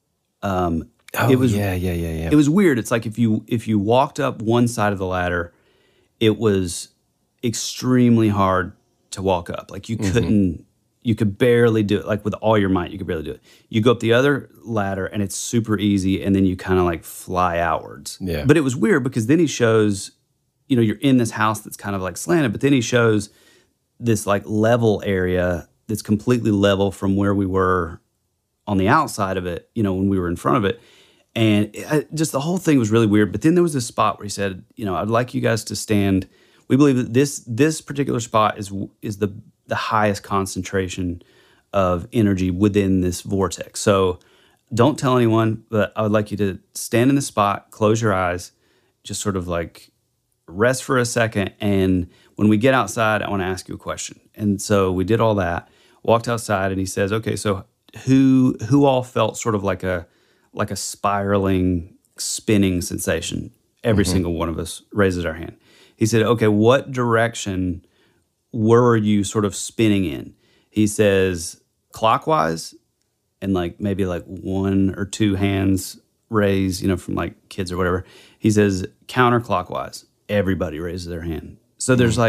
It was It was weird. It's like if you walked up one side of the ladder, it was extremely hard to walk up. Like you could barely do it. Like with all your might, you could barely do it. You go up the other ladder and it's super easy, and then you kind of like fly outwards. Yeah. But it was weird because then he shows, you're in this house that's kind of like slanted, but then he shows this like level area that's completely level from where we were on the outside of it, when we were in front of it. And just the whole thing was really weird. But then there was this spot where he said, I'd like you guys to stand. We believe that this particular spot is the highest concentration of energy within this vortex. So don't tell anyone, but I would like you to stand in the spot, close your eyes, just sort of like rest for a second. And when we get outside, I want to ask you a question. And so we did all that, walked outside, and he says, okay, so who all felt sort of like a spiraling, spinning sensation? Every single one of us raises our hand. He said, okay, what direction were you sort of spinning in? He says clockwise, and like maybe like one or two hands raised, from like kids or whatever. He says counterclockwise. Everybody raises their hand. So there's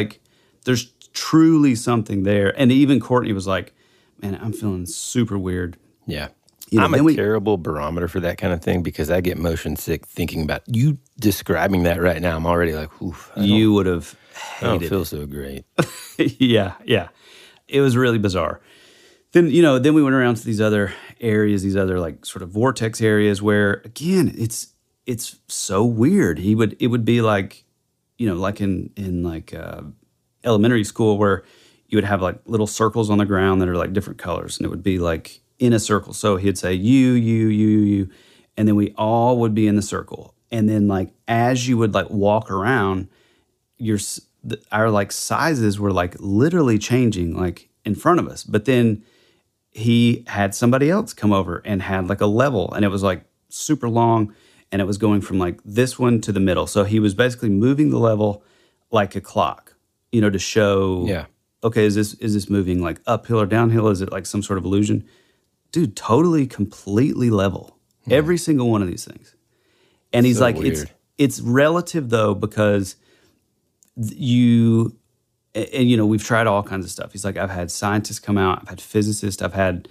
truly something there. And even Courtney was like, man, I'm feeling super weird. Yeah. I'm a terrible barometer for that kind of thing because I get motion sick thinking about you describing that right now. I'm already like, oof. You would have hated it. I don't feel so great. Yeah. It was really bizarre. Then we went around to these other areas, these other like sort of vortex areas where, again, it's so weird. It would be like, like in like elementary school where you would have like little circles on the ground that are like different colors, and it would be like in a circle. So he'd say you, and then we all would be in the circle. And then like as you would like walk around, our like sizes were like literally changing like in front of us. But then he had somebody else come over and had like a level, and it was like super long, and it was going from like this one to the middle. So he was basically moving the level like a clock, to show, okay, is this moving like uphill or downhill? Is it like some sort of illusion? Dude, totally, completely level. Every single one of these things. And he's so like, weird. It's relative though, because we've tried all kinds of stuff. He's like, I've had scientists come out, I've had physicists, I've had,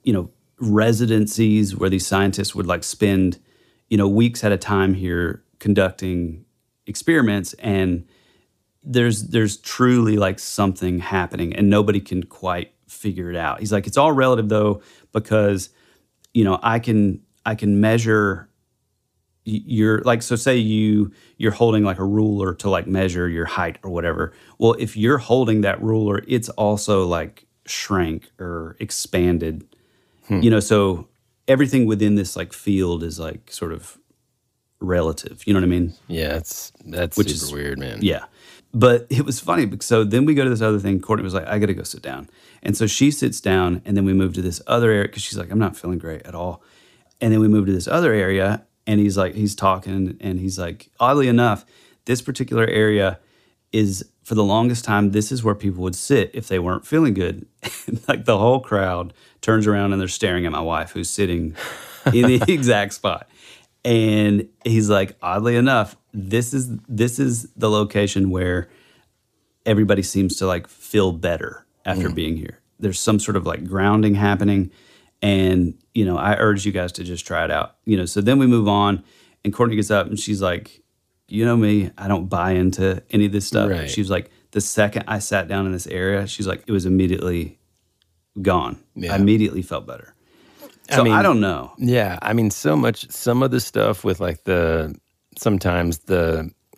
residencies where these scientists would like spend, weeks at a time here conducting experiments, and there's truly like something happening and nobody can quite figure it out. He's like, it's all relative though, because, I can measure your, like, so say you're holding like a ruler to like measure your height or whatever. Well, if you're holding that ruler, it's also like shrank or expanded, so everything within this like field is like sort of relative. You know what I mean? Yeah, that's Which super weird, man. Yeah. But it was funny. So then we go to this other thing. Courtney was like, I got to go sit down. And so she sits down, and then we move to this other area because she's like, I'm not feeling great at all. And then we move to this other area, and he's talking, and he's like, oddly enough, this particular area is, for the longest time, this is where people would sit if they weren't feeling good. Like the whole crowd turns around and they're staring at my wife who's sitting in the exact spot. And he's like, oddly enough, this is the location where everybody seems to like feel better after being here. There's some sort of like grounding happening. And, I urge you guys to just try it out. So then we move on, and Courtney gets up and she's like, me, I don't buy into any of this stuff. Right. She was like, the second I sat down in this area, she's like, it was immediately gone. Yeah. I immediately felt better. So I don't know. Yeah. I mean, some of the stuff with like sometimes the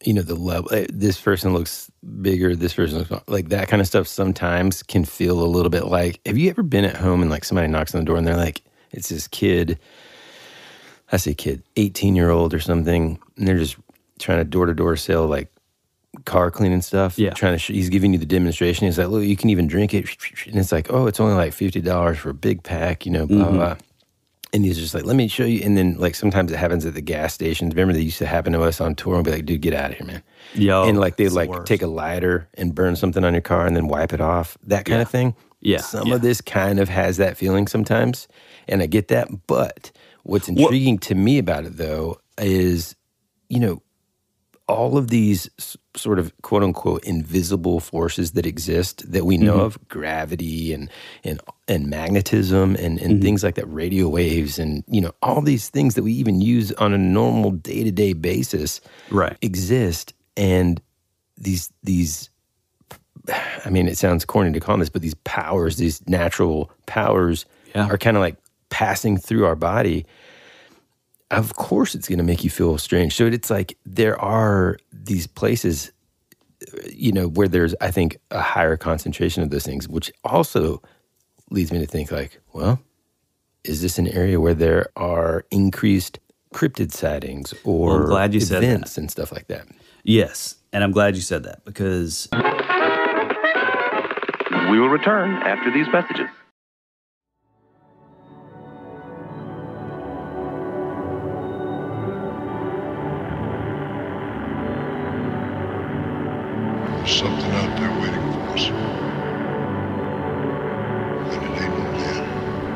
the level. This person looks bigger. This person looks like that kind of stuff. Sometimes can feel a little bit like. Have you ever been at home and like somebody knocks on the door and they're like, it's this kid. I say kid, 18-year-old or something, and they're just trying to door-to-door sell like car cleaning stuff. Yeah. He's giving you the demonstration. He's like, look, you can even drink it. And it's like, oh, it's only like $50 for a big pack, blah, blah. And he's just like, let me show you. And then like sometimes it happens at the gas stations. Remember, they used to happen to us on tour and be like, dude, get out of here, man. Yo, and like they'd like worst. take a lighter and burn something on your car and then wipe it off. That kind of thing. Yeah. Some of this kind of has that feeling sometimes. And I get that. But what's intriguing to me about it, though, is, all of these sort of quote unquote invisible forces that exist that we know of, gravity and magnetism and things like that, radio waves and, all these things that we even use on a normal day-to-day basis exist. And these, I mean, it sounds corny to call this, but these powers, these natural powers are kind of like passing through our body. Of course it's going to make you feel strange. So it's like there are these places, where there's, I think, a higher concentration of those things, which also leads me to think like, well, is this an area where there are increased cryptid sightings or I'm glad you said events that. and stuff like that? Yes, and I'm glad you said that because... We will return after these messages. There's something out there waiting for us. And it ain't no man.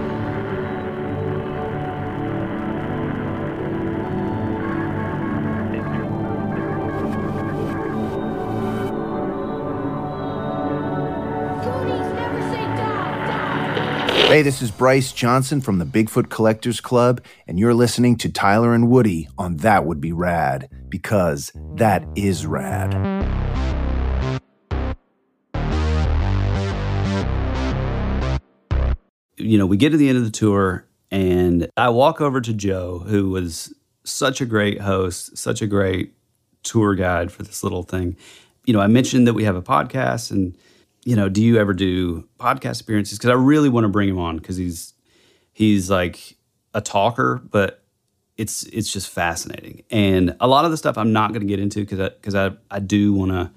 Hey, this is Bryce Johnson from the Bigfoot Collectors Club, and you're listening to Tyler and Woody on That Would Be Rad, because that is rad. We get to the end of the tour, and I walk over to Joe, who was such a great host, such a great tour guide for this little thing. I mentioned that we have a podcast, and, do you ever do podcast appearances? Because I really want to bring him on because he's like a talker, but it's just fascinating. And a lot of the stuff I'm not going to get into because I do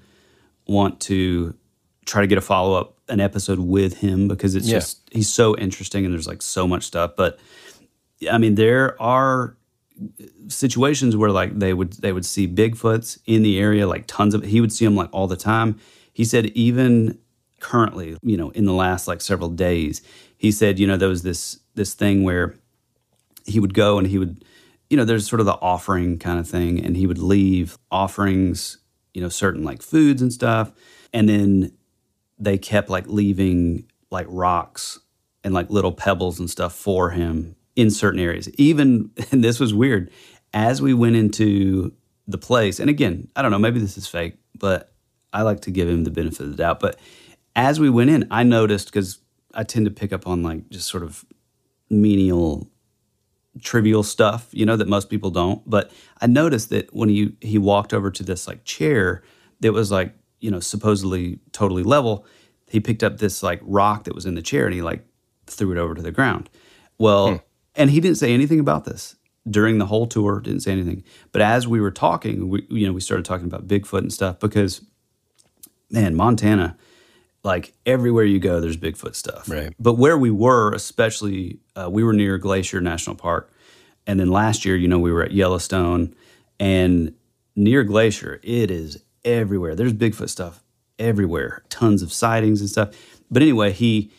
want to try to get a follow-up, an episode with him because it's just, he's so interesting and there's like so much stuff. But I mean, there are situations where like they would see Bigfoots in the area, like tons of, he would see them like all the time. He said even currently, in the last like several days, he said, there was this thing where he would go and he would, there's sort of the offering kind of thing, and he would leave offerings, certain like foods and stuff. And then they kept like leaving like rocks and like little pebbles and stuff for him in certain areas. Even, and this was weird, as we went into the place, and again, I don't know, maybe this is fake, but I like to give him the benefit of the doubt. But as we went in, I noticed, because I tend to pick up on like just sort of menial, trivial stuff, that most people don't. But I noticed that when he walked over to this like chair that was like, supposedly totally level, he picked up this like rock that was in the chair and he like threw it over to the ground. Well, and he didn't say anything about this during the whole tour, didn't say anything. But as we were talking, we started talking about Bigfoot and stuff because, man, Montana, like everywhere you go, there's Bigfoot stuff. Right. But where we were, especially, we were near Glacier National Park. And then last year, we were at Yellowstone, and near Glacier, it is everywhere. There's Bigfoot stuff everywhere, tons of sightings and stuff. But anyway,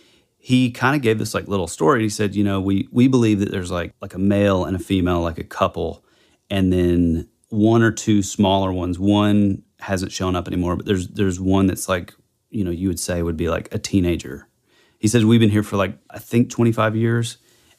he kind of gave this like little story. He said, we believe that there's like a male and a female, like a couple, and then one or two smaller ones. One hasn't shown up anymore, but there's one that's like, you would say would be like a teenager. He says, we've been here for like, I think 25 years.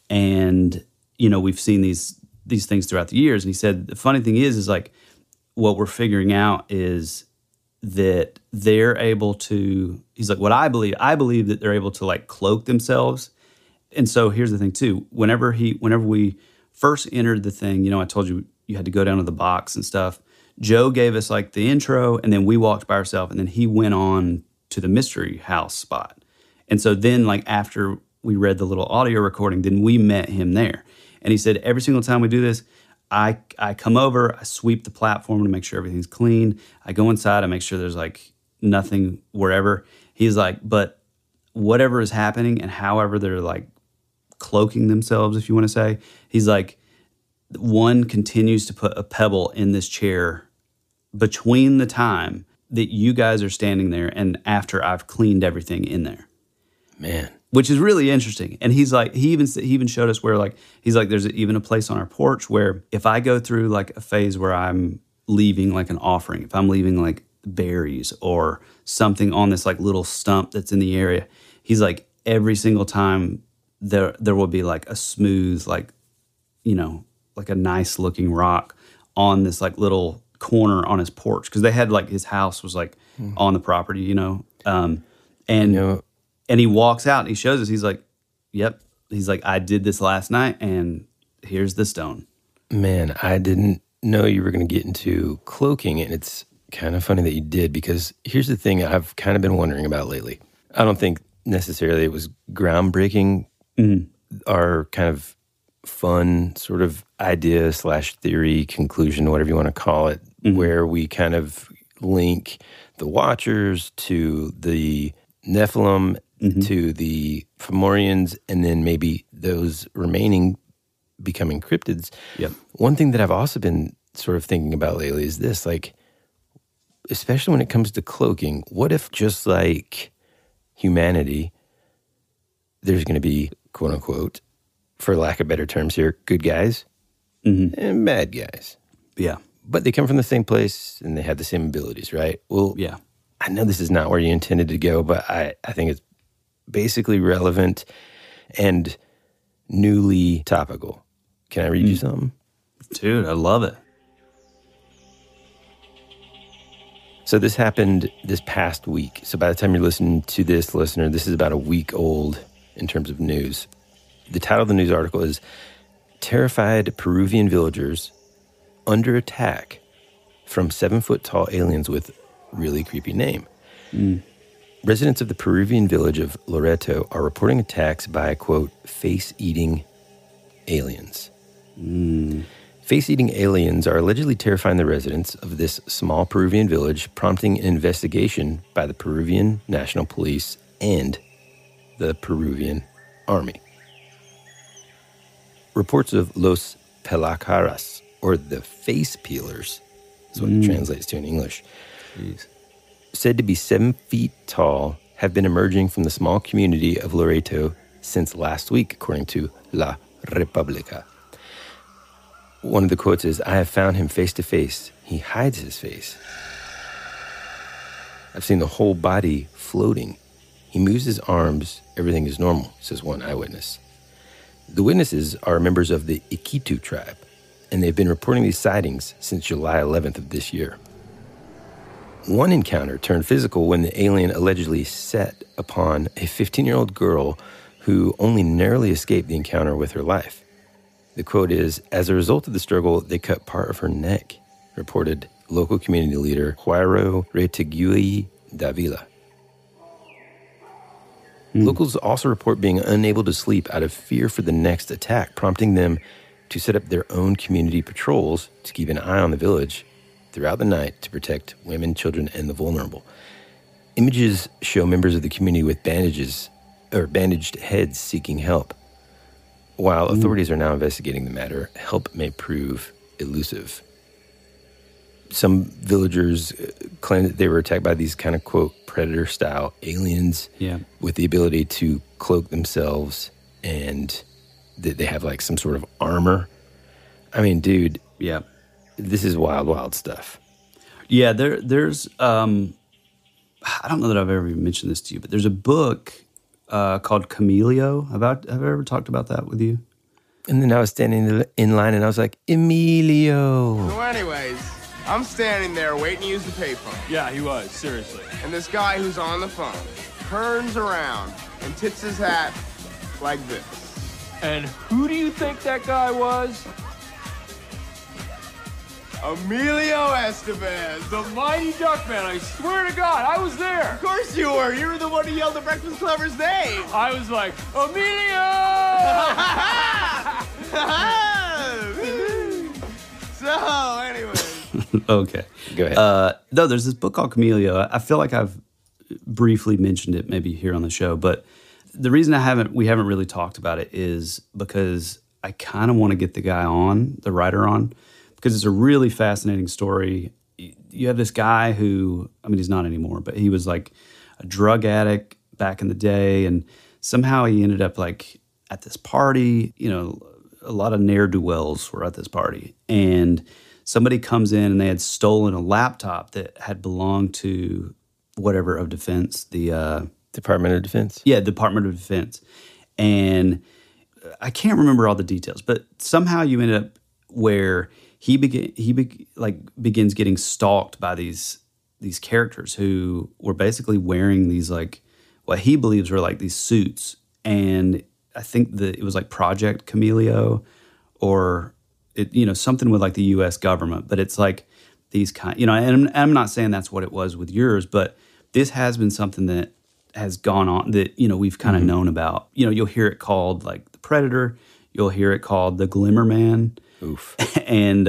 And, we've seen these things throughout the years. And he said, the funny thing is like, what we're figuring out is that they're able to, he's like, what I believe that they're able to like cloak themselves. And so here's the thing too, whenever we first entered the thing, I told you had to go down to the box and stuff. Joe gave us like the intro, and then we walked by ourselves, and then he went on to the mystery house spot. And so then, like, after we read the little audio recording, then we met him there. And he said, every single time we do this, I come over, I sweep the platform to make sure everything's clean. I go inside, I make sure there's like nothing wherever. He's like, but whatever is happening and however they're like cloaking themselves, if you want to say, he's like, one continues to put a pebble in this chair between the time that you guys are standing there and after I've cleaned everything in there. Man. Which is really interesting. And he's like, he even showed us where, like, he's like, there's even a place on our porch where if I go through like a phase where I'm leaving like an offering, if I'm leaving like berries or something on this like little stump that's in the area, he's like, every single time there will be like a smooth, like, you know, like a nice looking rock on this like little corner on his porch. Cause they had like, his house was like on the property, you know? And he walks out and he shows us, he's like, yep. He's like, I did this last night and here's the stone. Man, I didn't know you were going to get into cloaking, and it's kind of funny that you did, because here's the thing I've kind of been wondering about lately. I don't think necessarily it was groundbreaking, our kind of fun sort of idea / theory, conclusion, whatever you want to call it, where we kind of link the Watchers to the Nephilim, to the Fomorians, and then maybe those remaining becoming cryptids. Yep. One thing that I've also been sort of thinking about lately is this, like, especially when it comes to cloaking, what if just like humanity, there's going to be, quote unquote, for lack of better terms here, good guys and bad guys. Yeah. But they come from the same place and they have the same abilities, right? Well, yeah. I know this is not where you intended to go, but I think it's basically relevant and newly topical. Can I read you something? Dude, I love it. So this happened this past week. So by the time you're listening to this, listener, this is about a week old in terms of news. The title of the news article is Terrified Peruvian Villagers Under Attack from 7-foot-tall Aliens with Really Creepy Name. Residents of the Peruvian village of Loreto are reporting attacks by, quote, face-eating aliens. Face-eating aliens are allegedly terrifying the residents of this small Peruvian village, prompting an investigation by the Peruvian National Police and the Peruvian Army. Reports of Los Pelacaras, or the face peelers, is what it translates to in English, said to be 7 feet tall, have been emerging from the small community of Loreto since last week, according to La República. One of the quotes is, I have found him face to face. He hides his face. I've seen the whole body floating. He moves his arms. Everything is normal, says one eyewitness. The witnesses are members of the Iquitu tribe, and they've been reporting these sightings since July 11th of this year. One encounter turned physical when the alien allegedly set upon a 15-year-old girl who only narrowly escaped the encounter with her life. The quote is, as a result of the struggle, they cut part of her neck, reported local community leader Jairo Retegui Davila. Locals also report being unable to sleep out of fear for the next attack, prompting them to set up their own community patrols to keep an eye on the village throughout the night to protect women, children, and the vulnerable. Images show members of the community with bandaged heads seeking help. While authorities are now investigating the matter, help may prove elusive. Some villagers claim that they were attacked by these kind of, quote, predator-style aliens with the ability to cloak themselves, and that they have like some sort of armor. I mean, dude, this is wild, wild stuff. Yeah, there's, I don't know that I've ever even mentioned this to you, but there's a book called Camelio. Have I ever talked about that with you? And then I was standing in line and I was like, Emilio. So anyways, I'm standing there waiting to use the payphone. Yeah, he was, seriously. And this guy who's on the phone turns around and tips his hat like this. And who do you think that guy was? Emilio Estevez, the mighty Duckman. I swear to God, I was there. Of course you were. You were the one who yelled the Breakfast Clubber's name. I was like, Emilio! So, anyway. Okay. Go ahead. No, there's this book called Camellia. I feel like I've briefly mentioned it maybe here on the show, but the reason we haven't really talked about it is because I kind of want to get the guy on, the writer on, because it's a really fascinating story. You have this guy who, I mean, he's not anymore, but he was like a drug addict back in the day, and somehow he ended up like at this party. You know, a lot of ne'er-do-wells were at this party, and somebody comes in and they had stolen a laptop that had belonged to whatever of defense, the Department of Defense? Yeah, Department of Defense. And I can't remember all the details, but somehow you ended up where he begins getting stalked by these characters who were basically wearing these like what he believes were like these suits. And I think that it was like Project Camellia or something with like the U.S. government, but it's like these kind, and I'm not saying that's what it was with yours, but this has been something that has gone on that, we've kind of known about. You'll hear it called like the Predator. You'll hear it called the Glimmer Man. Oof. And,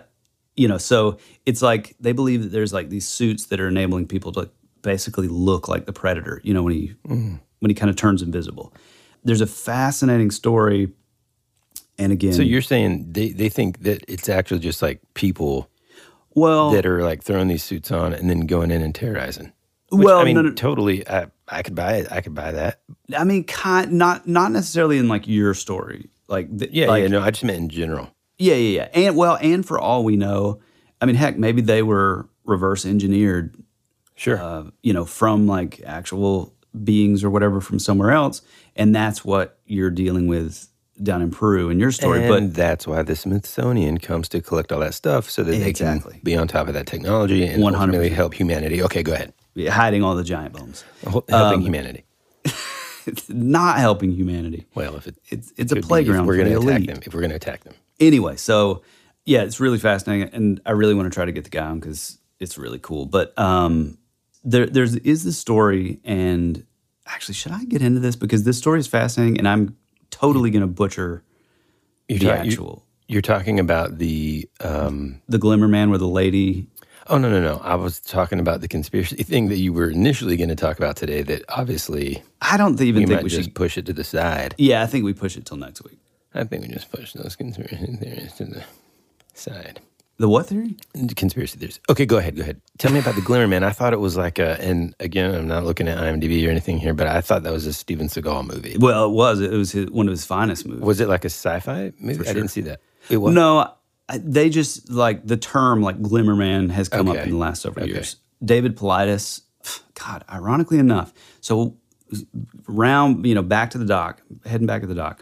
so it's like they believe that there's like these suits that are enabling people to basically look like the Predator, when he kind of turns invisible. There's a fascinating story. And again, so you're saying they think that it's actually just like people that are like throwing these suits on and then going in and terrorizing. Which, no. Totally. I could buy it. I could buy that. I mean, not necessarily in like your story. Like, no, I just meant in general. Yeah. And for all we know, I mean, heck, maybe they were reverse engineered. Sure. From like actual beings or whatever from somewhere else, and that's what you're dealing with down in Peru in your story. And that's why the Smithsonian comes to collect all that stuff so that they can be on top of that technology and 100%. Ultimately help humanity. Okay, go ahead. Hiding all the giant bones. Helping humanity. It's not helping humanity. Well, if it's a playground for the elite. If we're going to attack them. Anyway, so yeah, it's really fascinating, and I really want to try to get the guy on because it's really cool. But there is this story, and actually, should I get into this because this story is fascinating, and I'm totally going to butcher the actual. You're talking about the Glimmer Man where the lady. Oh, no. I was talking about the conspiracy thing that you were initially going to talk about today that obviously I don't even think we should should push it to the side. Yeah, I think we push it till next week. I think we just push those conspiracy theories to the side. The what theory? Conspiracy theories. Okay, go ahead. Tell me about the Glimmer Man. I thought it was like and again, I'm not looking at IMDb or anything here, but I thought that was a Steven Seagal movie. Well, it was. It was one of his finest movies. Was it like a sci-fi movie? Sure. I didn't see that. It was? No, they just, like, the term, like, Glimmer Man has come up in the last several years. David Paulides, God, ironically enough, so back to the dock, heading back to the dock,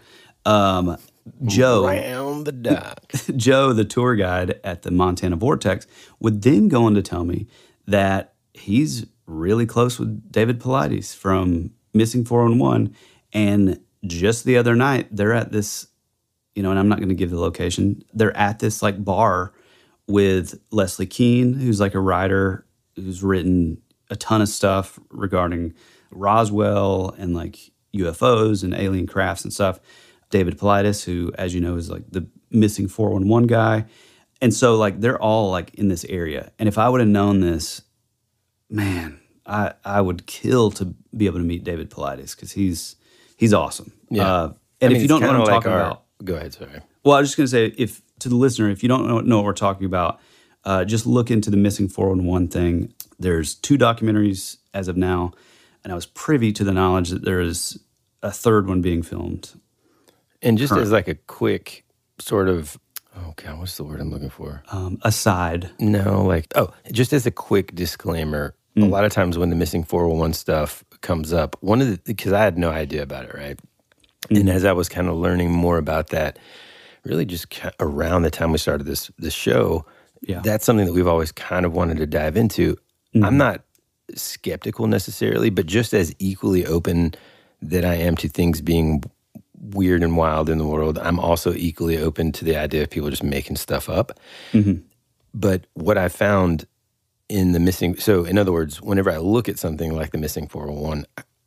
Joe. Around the dock. Joe, the tour guide at the Montana Vortex, would then go on to tell me that he's really close with David Paulides from Missing 411, and just the other night, they're at this, and I'm not going to give the location. They're at this like bar with Leslie Kean, who's like a writer who's written a ton of stuff regarding Roswell and like UFOs and alien crafts and stuff. David Paulides, who, as you know, is like the Missing 411 guy. And so like they're all like in this area. And if I would have known this, man, I would kill to be able to meet David Paulides because he's awesome. Yeah. And if you don't know what I'm talking about. Go ahead, sorry. Well, I was just going to say, if to the listener, if you don't know what we're talking about, just look into the Missing 411 thing. There's 2 documentaries as of now, and I was privy to the knowledge that there is a third one being filmed. And just as like a quick sort of, what's the word I'm looking for? Aside. No, just as a quick disclaimer, a lot of times when the Missing 411 stuff comes up, because I had no idea about it, right? And as I was kind of learning more about that, really just around the time we started this show, that's something that we've always kind of wanted to dive into. I'm not skeptical necessarily, but just as equally open that I am to things being weird and wild in the world, I'm also equally open to the idea of people just making stuff up. But what I found in the missing, so in other words, whenever I look at something like the missing 401,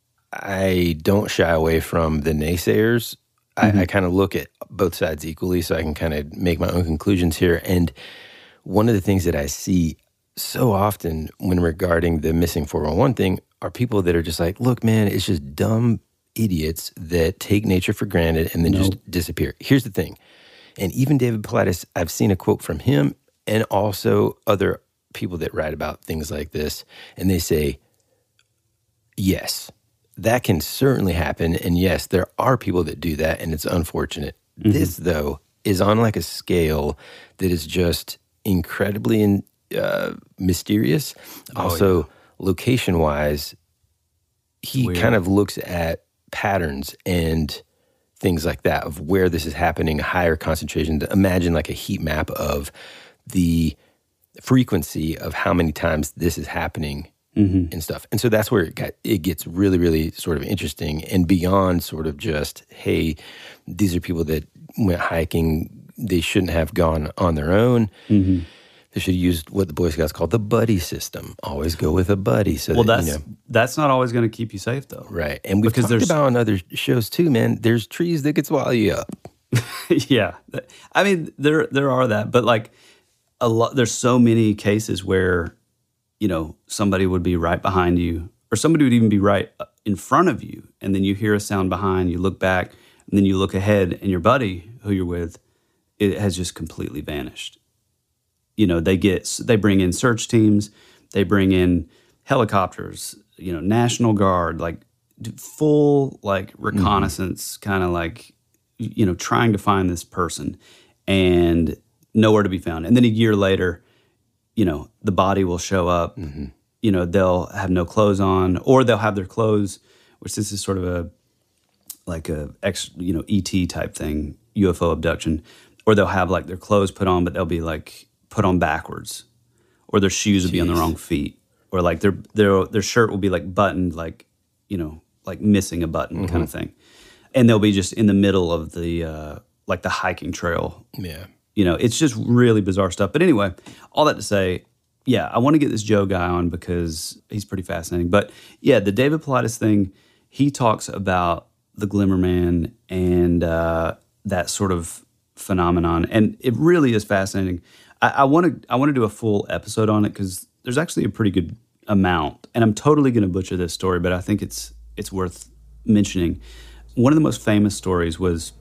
I don't shy away from the naysayers. I kind of look at both sides equally so I can kind of make my own conclusions here. And one of the things that I see so often when regarding the missing 401 thing are people that are just like, look, man, it's just dumb idiots that take nature for granted and then just disappear. Here's the thing. And even David Paulides, I've seen a quote from him and also other people that write about things like this. And they say, yes, that can certainly happen. And yes, there are people that do that, and it's unfortunate. This, though, is on like a scale that is just incredibly mysterious. Also, location-wise, he kind of looks at patterns and things like that of where this is happening, higher concentration. Imagine like a heat map of the frequency of how many times this is happening and stuff. And so that's where it gets really, really sort of interesting and beyond sort of just, hey, these are people that went hiking. They shouldn't have gone on their own. They should have used what the Boy Scouts call the buddy system. Always go with a buddy. So that's not always going to keep you safe, though. Right. And we've talked about on other shows too, man. There's trees that could swallow you up. Yeah. I mean, there are that. But like there's so many cases where, you know, somebody would be right behind you or somebody would even be right in front of you. And then you hear a sound behind, you look back, and then you look ahead and your buddy who you're with, it has just completely vanished. You know, they bring in search teams, they bring in helicopters, you know, National Guard, like full like reconnaissance, kind of like, you know, trying to find this person and nowhere to be found. And then a year later, you know, the body will show up, you know, they'll have no clothes on or they'll have their clothes, which this is sort of you know, ET type thing, UFO abduction, or they'll have like their clothes put on, but they'll be like put on backwards, or their shoes will be on the wrong feet, or like their shirt will be like buttoned, like, you know, like missing a button kind of thing, and they'll be just in the middle of the like the hiking trail. Yeah, you know, it's just really bizarre stuff. But anyway, all that to say, yeah, I want to get this Joe guy on because he's pretty fascinating. But yeah, the David Paulides thing, he talks about the Glimmer Man and that sort of phenomenon, and it really is fascinating. I want to do a full episode on it because there's actually a pretty good amount, and I'm totally going to butcher this story, but I think it's worth mentioning. One of the most famous stories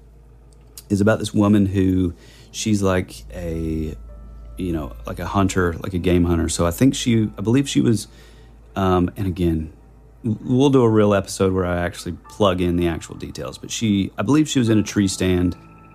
is about this woman who she's like a hunter, like a game hunter. So I believe she was, and again, we'll do a real episode where I actually plug in the actual details. But I believe she was in a tree stand,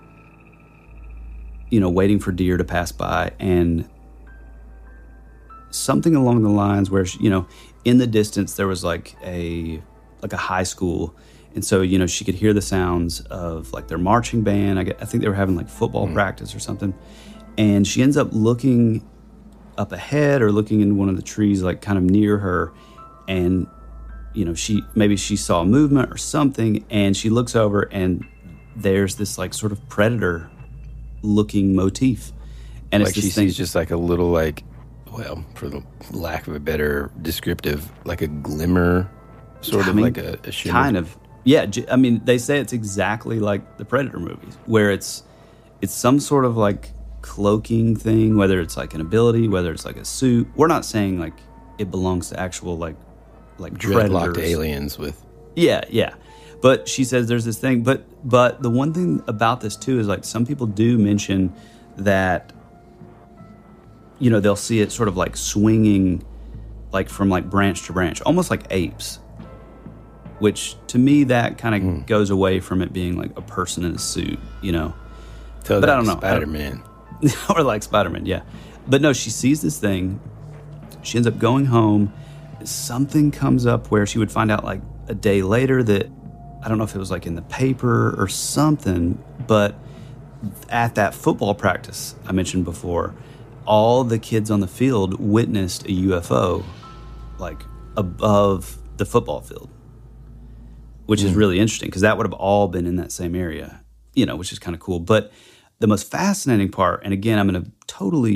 you know, waiting for deer to pass by, and something along the lines where, you know, in the distance there was like a high school, and so, you know, she could hear the sounds of like their marching band. I think they were having like football practice or something, and she ends up looking up ahead or looking in one of the trees, like kind of near her, and, you know, she saw movement or something, and she looks over and there's this like sort of predator looking motif, and like she sees just like a little, like, well, for the lack of a better descriptive, like a glimmer, sort of like a shimmer. Kind of, yeah. I mean, they say it's exactly like the Predator movies, where it's some sort of like cloaking thing, whether it's like an ability, whether it's like a suit. We're not saying like it belongs to actual like dreadlocked aliens with. Yeah. But she says there's this thing. But the one thing about this too is like some people do mention that, you know, they'll see it sort of like swinging like from like branch to branch, almost like apes, which to me that kind of goes away from it being like a person in a suit, you know. But I don't know. Spider-Man. Or like Spider-Man, yeah. But no, she sees this thing. She ends up going home. Something comes up where she would find out like a day later that, I don't know if it was like in the paper or something, but at that football practice I mentioned before, all the kids on the field witnessed a UFO like above the football field, which is really interesting because that would have all been in that same area, you know, which is kind of cool. But the most fascinating part, and again, I'm going to totally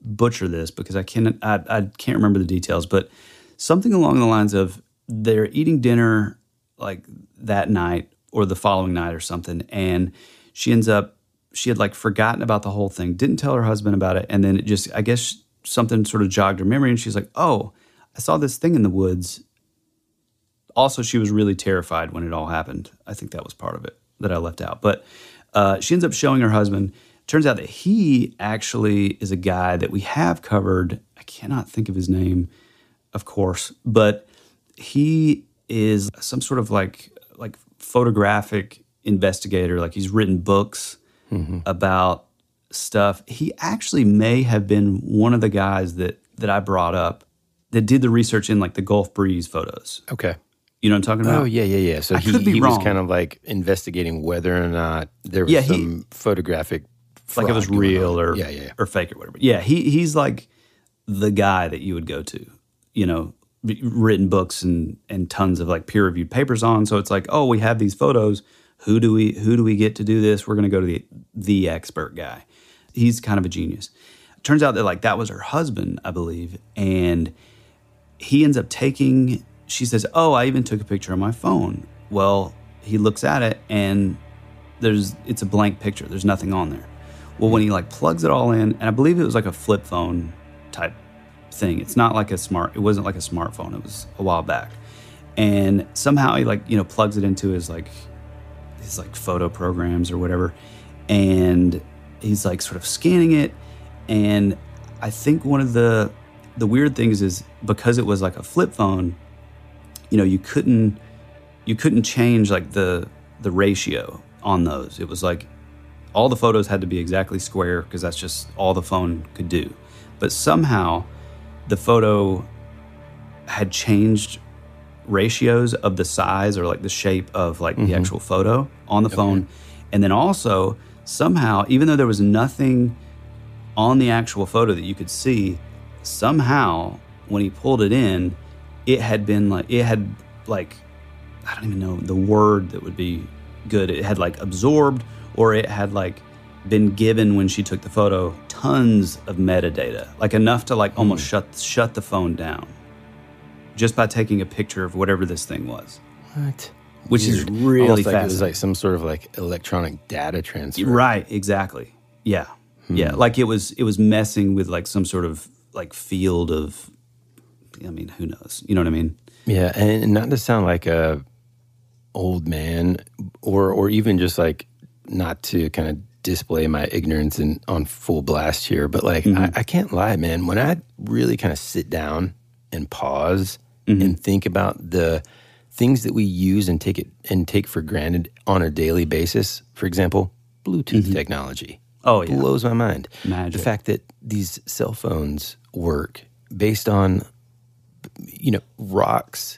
butcher this because I can't remember the details, but something along the lines of they're eating dinner like that night or the following night or something, and she had like forgotten about the whole thing, didn't tell her husband about it, and then it just, I guess something sort of jogged her memory, and she's like, oh, I saw this thing in the woods. Also, she was really terrified when it all happened. I think that was part of it that I left out. But she ends up showing her husband. Turns out that he actually is a guy that we have covered. I cannot think of his name, of course, but he is some sort of like photographic investigator. Like he's written books about stuff. He actually may have been one of the guys that I brought up that did the research in like the Gulf Breeze photos. Okay. You know what I'm talking about? Oh, yeah. So he was kind of like investigating whether or not there was some photographic fraud, like it was real or fake or whatever. Yeah, he's like the guy that you would go to, you know, written books and tons of like peer-reviewed papers on. So it's like, oh, we have these photos. Who do we get to do this? We're going to go to the expert guy. He's kind of a genius. Turns out that like that was her husband, I believe, and he ends up taking. She says, oh, I even took a picture on my phone. Well, he looks at it and it's a blank picture. There's nothing on there. Well, when he like plugs it all in, and I believe it was like a flip phone type thing. It's not like it wasn't like a smartphone. It was a while back. And somehow he like, you know, plugs it into his photo programs or whatever. And he's like sort of scanning it. And I think one of the weird things is because it was like a flip phone, you know, you couldn't change like the ratio on those. It was like all the photos had to be exactly square because that's just all the phone could do. But somehow the photo had changed ratios of the size or like the shape of like the actual photo on the phone. And then also somehow, even though there was nothing on the actual photo that you could see, somehow when he pulled it in, it had I don't even know the word that would be good. It had like absorbed, or it had like been given when she took the photo tons of metadata, like enough to like almost shut the phone down just by taking a picture of whatever this thing was. What? Which Weird. is really Almost like fascinating. it was like some sort of like electronic data transfer. Right, exactly. Yeah. Yeah, like it was messing with like some sort of like field of, I mean, who knows? You know what I mean? Yeah, and not to sound like a old man or even just like not to kind of display my ignorance on full blast here, but like I can't lie, man. When I really kind of sit down and pause and think about the things that we use and take for granted on a daily basis, for example, Bluetooth technology. Oh, yeah. Blows my mind. Magic. The fact that these cell phones work based on, you know, rocks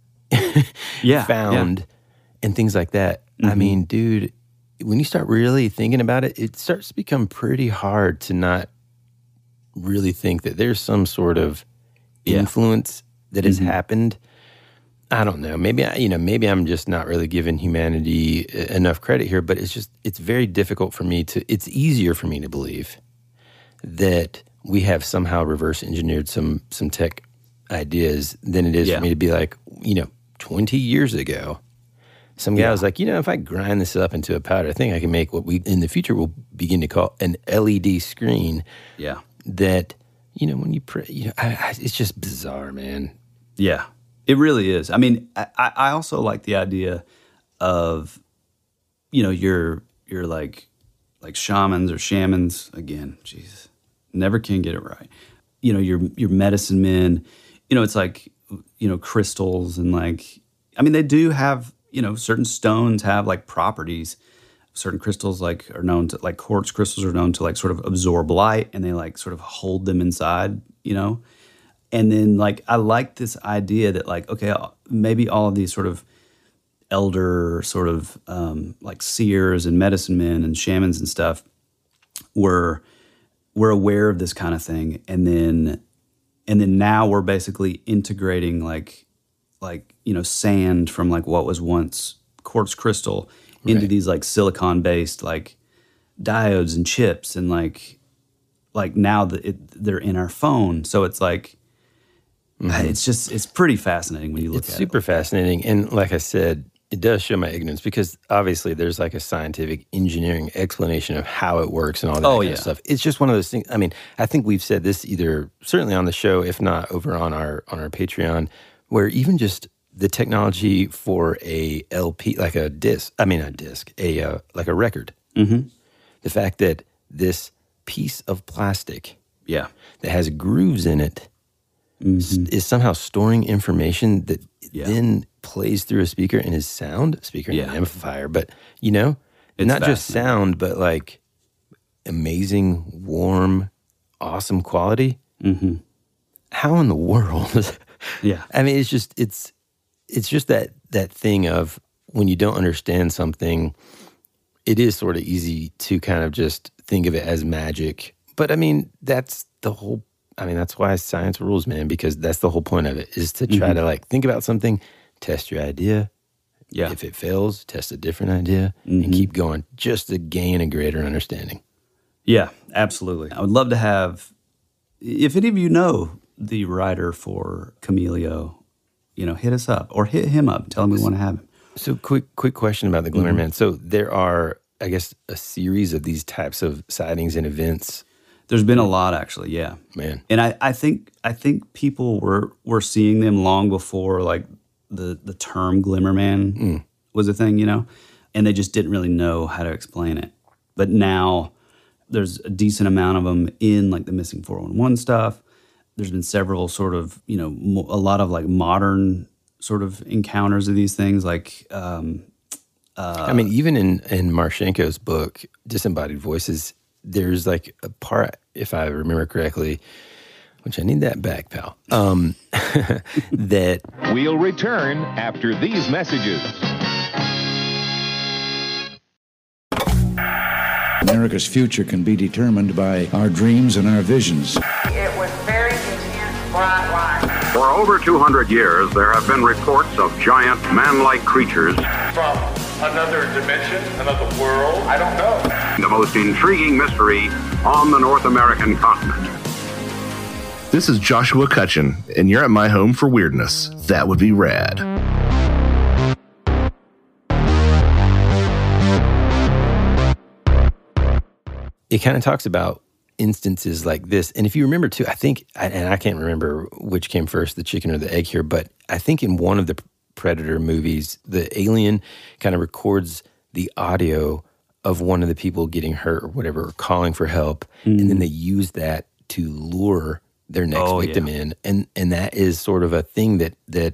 found and things like that. I mean, dude, when you start really thinking about it, it starts to become pretty hard to not really think that there's some sort of influence that has happened. I don't know. Maybe I'm just not really giving humanity enough credit here, but it's very difficult for me it's easier for me to believe that we have somehow reverse engineered some tech ideas than it is for me to be like, 20 years ago, some guy was like, if I grind this up into a powder, I think I can make what we in the future will begin to call an LED screen. Yeah. That, when you pray, it's just bizarre, man. Yeah. It really is. I mean, I also like the idea of, you're like shamans or shamans again. Jeez, never can get it right. Your medicine men. It's like crystals and like. I mean, they do have certain stones have like properties. Certain crystals like are known to like quartz crystals are known to like sort of absorb light and they like sort of hold them inside. And then, like, I like this idea that, like, okay, maybe all of these sort of elder sort of, like, seers and medicine men and shamans and stuff were aware of this kind of thing. And then now we're basically integrating, like sand from, like, what was once quartz crystal into these, like, silicon-based, like, diodes and chips and, like, like now they're in our phone. So it's like, it's pretty fascinating when you look at it. It's super fascinating. And like I said, it does show my ignorance because obviously there's like a scientific engineering explanation of how it works and all that kind of stuff. It's just one of those things. I mean, I think we've said this either certainly on the show, if not over on our Patreon, where even just the technology for a LP, like a disc, like a record. Mm-hmm. The fact that this piece of plastic that has grooves in it is somehow storing information that then plays through a speaker and is sound, speaker and an amplifier. But, it's not just sound, but like amazing, warm, awesome quality. Mm-hmm. How in the world? I mean, it's just that thing of when you don't understand something, it is sort of easy to kind of just think of it as magic. But I mean, that's why science rules, man, because that's the whole point of it, is to try to like think about something, test your idea. Yeah. If it fails, test a different idea and keep going just to gain a greater understanding. Yeah, absolutely. I would love to have, if any of you know the writer for Chameleon, hit us up or hit him up. Tell him we want to have him. So quick question about the Glimmer Man. So there are, I guess, a series of these types of sightings and events. There's been a lot, actually, yeah. Man. And I think people were seeing them long before, like, the term Glimmer Man was a thing, and they just didn't really know how to explain it. But now there's a decent amount of them in, like, the Missing 411 stuff. There's been several sort of, a lot of, like, modern sort of encounters of these things, like... I mean, even in Marchenko's book, Disembodied Voices, there's like a part, if I remember correctly, which I need that back, pal, that... We'll return after these messages. America's future can be determined by our dreams and our visions. It was very intense, bright light. For over 200 years, there have been reports of giant man-like creatures. From another dimension, another world, I don't know. The most intriguing mystery on the North American continent. This is Joshua Cutchin, and you're at my home for weirdness. That would be rad. It kind of talks about instances like this. And if you remember too, I think, and I can't remember which came first, the chicken or the egg here, but I think in one of the Predator movies, the alien kind of records the audio of one of the people getting hurt or whatever, or calling for help. And then they use that to lure their next victim in. And that is sort of a thing that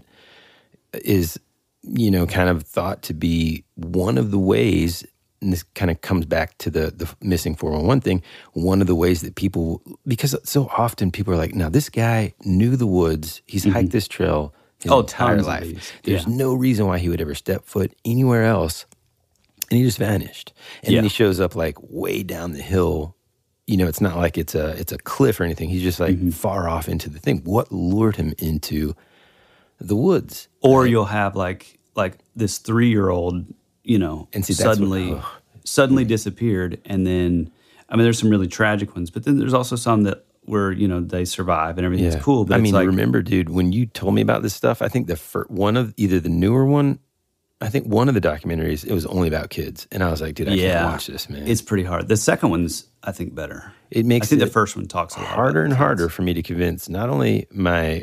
is, kind of thought to be one of the ways, and this kind of comes back to the Missing 411 thing, one of the ways that people, because so often people are like, now this guy knew the woods, he's hiked this trail his entire life. There's no reason why he would ever step foot anywhere else, and he just vanished. And then he shows up like way down the hill. It's not like it's a cliff or anything. He's just like far off into the thing. What lured him into the woods? Or you'll have like this 3-year-old, and see, suddenly disappeared. And then, I mean, there's some really tragic ones, but then there's also some that where, they survive and everything's cool. But remember, dude, when you told me about this stuff, I think one of either the newer one, I think one of the documentaries, it was only about kids. And I was like, dude, I can't watch this, man. It's pretty hard. The second one's, I think, better. It makes I think the first one talks a lot harder and harder for me to convince not only my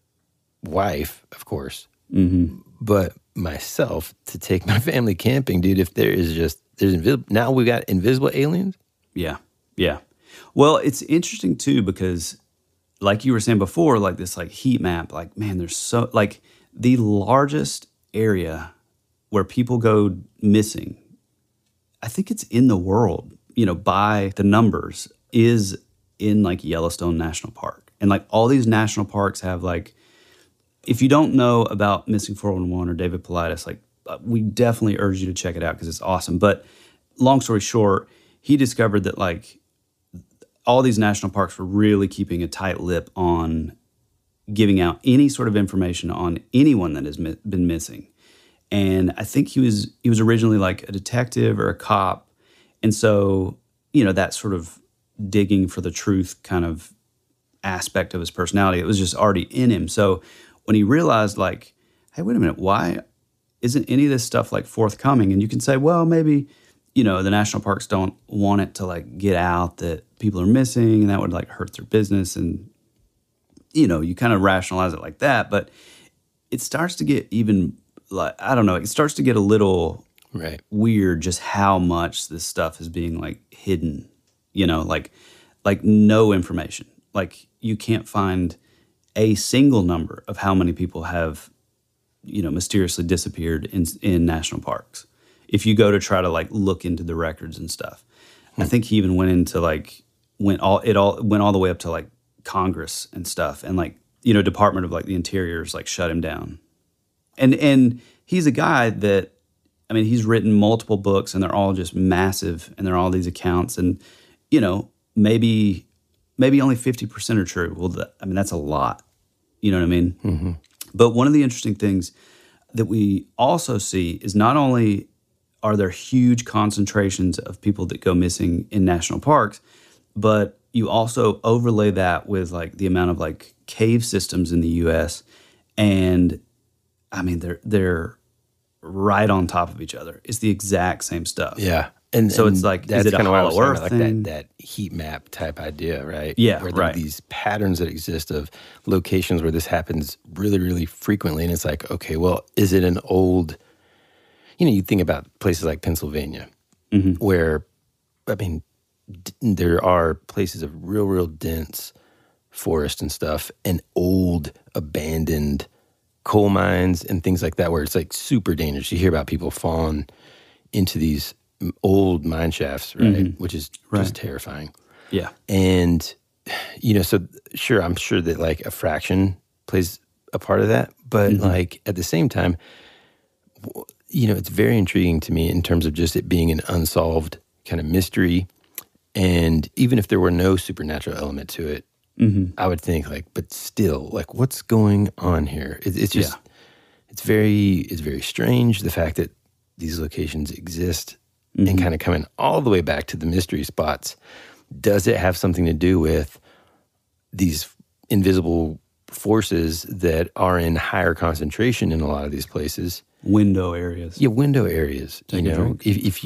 wife, of course, but myself to take my family camping, dude. If there's invisible, now we got invisible aliens. Yeah. Well, it's interesting too, because like you were saying before, like this like heat map, like, man, there's so, like the largest area where people go missing, I think it's in the world, by the numbers, is in like Yellowstone National Park. And like all these national parks have like, if you don't know about Missing 411 or David Paulides, like we definitely urge you to check it out because it's awesome. But long story short, he discovered that like all these national parks were really keeping a tight lip on giving out any sort of information on anyone that has been missing. And I think he was originally like a detective or a cop. And so, that sort of digging for the truth kind of aspect of his personality. It was just already in him. So when he realized, like, hey, wait a minute, why isn't any of this stuff like forthcoming? And you can say, well, maybe, you know, the national parks don't want it to like get out that people are missing and that would like hurt their business. And, you know, you kind of rationalize it like that. But it starts to get even like, I don't know, it starts to get a little weird just how much this stuff is being like hidden, you know, like no information. Like you can't find a single number of how many people have, you know, mysteriously disappeared in national parks. If you go to try to like look into the records and stuff, I think he even went into like went all the way up to like Congress and stuff, and like, you know, Department of like the Interior's like shut him down. And he's a guy that, I mean, he's written multiple books and they're all just massive and they're all these accounts, and you know, maybe only 50% are true. Well, I mean, that's a lot. You know what I mean? Mm-hmm. But one of the interesting things that we also see is not only are there huge concentrations of people that go missing in national parks, but you also overlay that with like the amount of like cave systems in the U.S. And I mean, they're right on top of each other. It's the exact same stuff. Yeah. And so it's like, that's is it kind a of what I was hollow talking earth about, thing? that heat map type idea, right? Yeah, where there are these patterns that exist of locations where this happens really, really frequently. And it's like, okay, well, is it an old, you know, you think about places like Pennsylvania, where, I mean, there are places of real, real dense forest and stuff, and old abandoned coal mines and things like that, where it's like super dangerous. You hear about people falling into these old mine shafts, right? Which is just terrifying. Yeah. And, you know, so sure, I'm sure that like a fraction plays a part of that. But like at the same time, you know, it's very intriguing to me in terms of just it being an unsolved kind of mystery. And even if there were no supernatural element to it, I would think like, but still, like, what's going on here? It's just, it's very strange, the fact that these locations exist. And kind of coming all the way back to the mystery spots. Does it have something to do with these invisible forces that are in higher concentration in a lot of these places? Window areas. Yeah, window areas. Take you a know, drink. if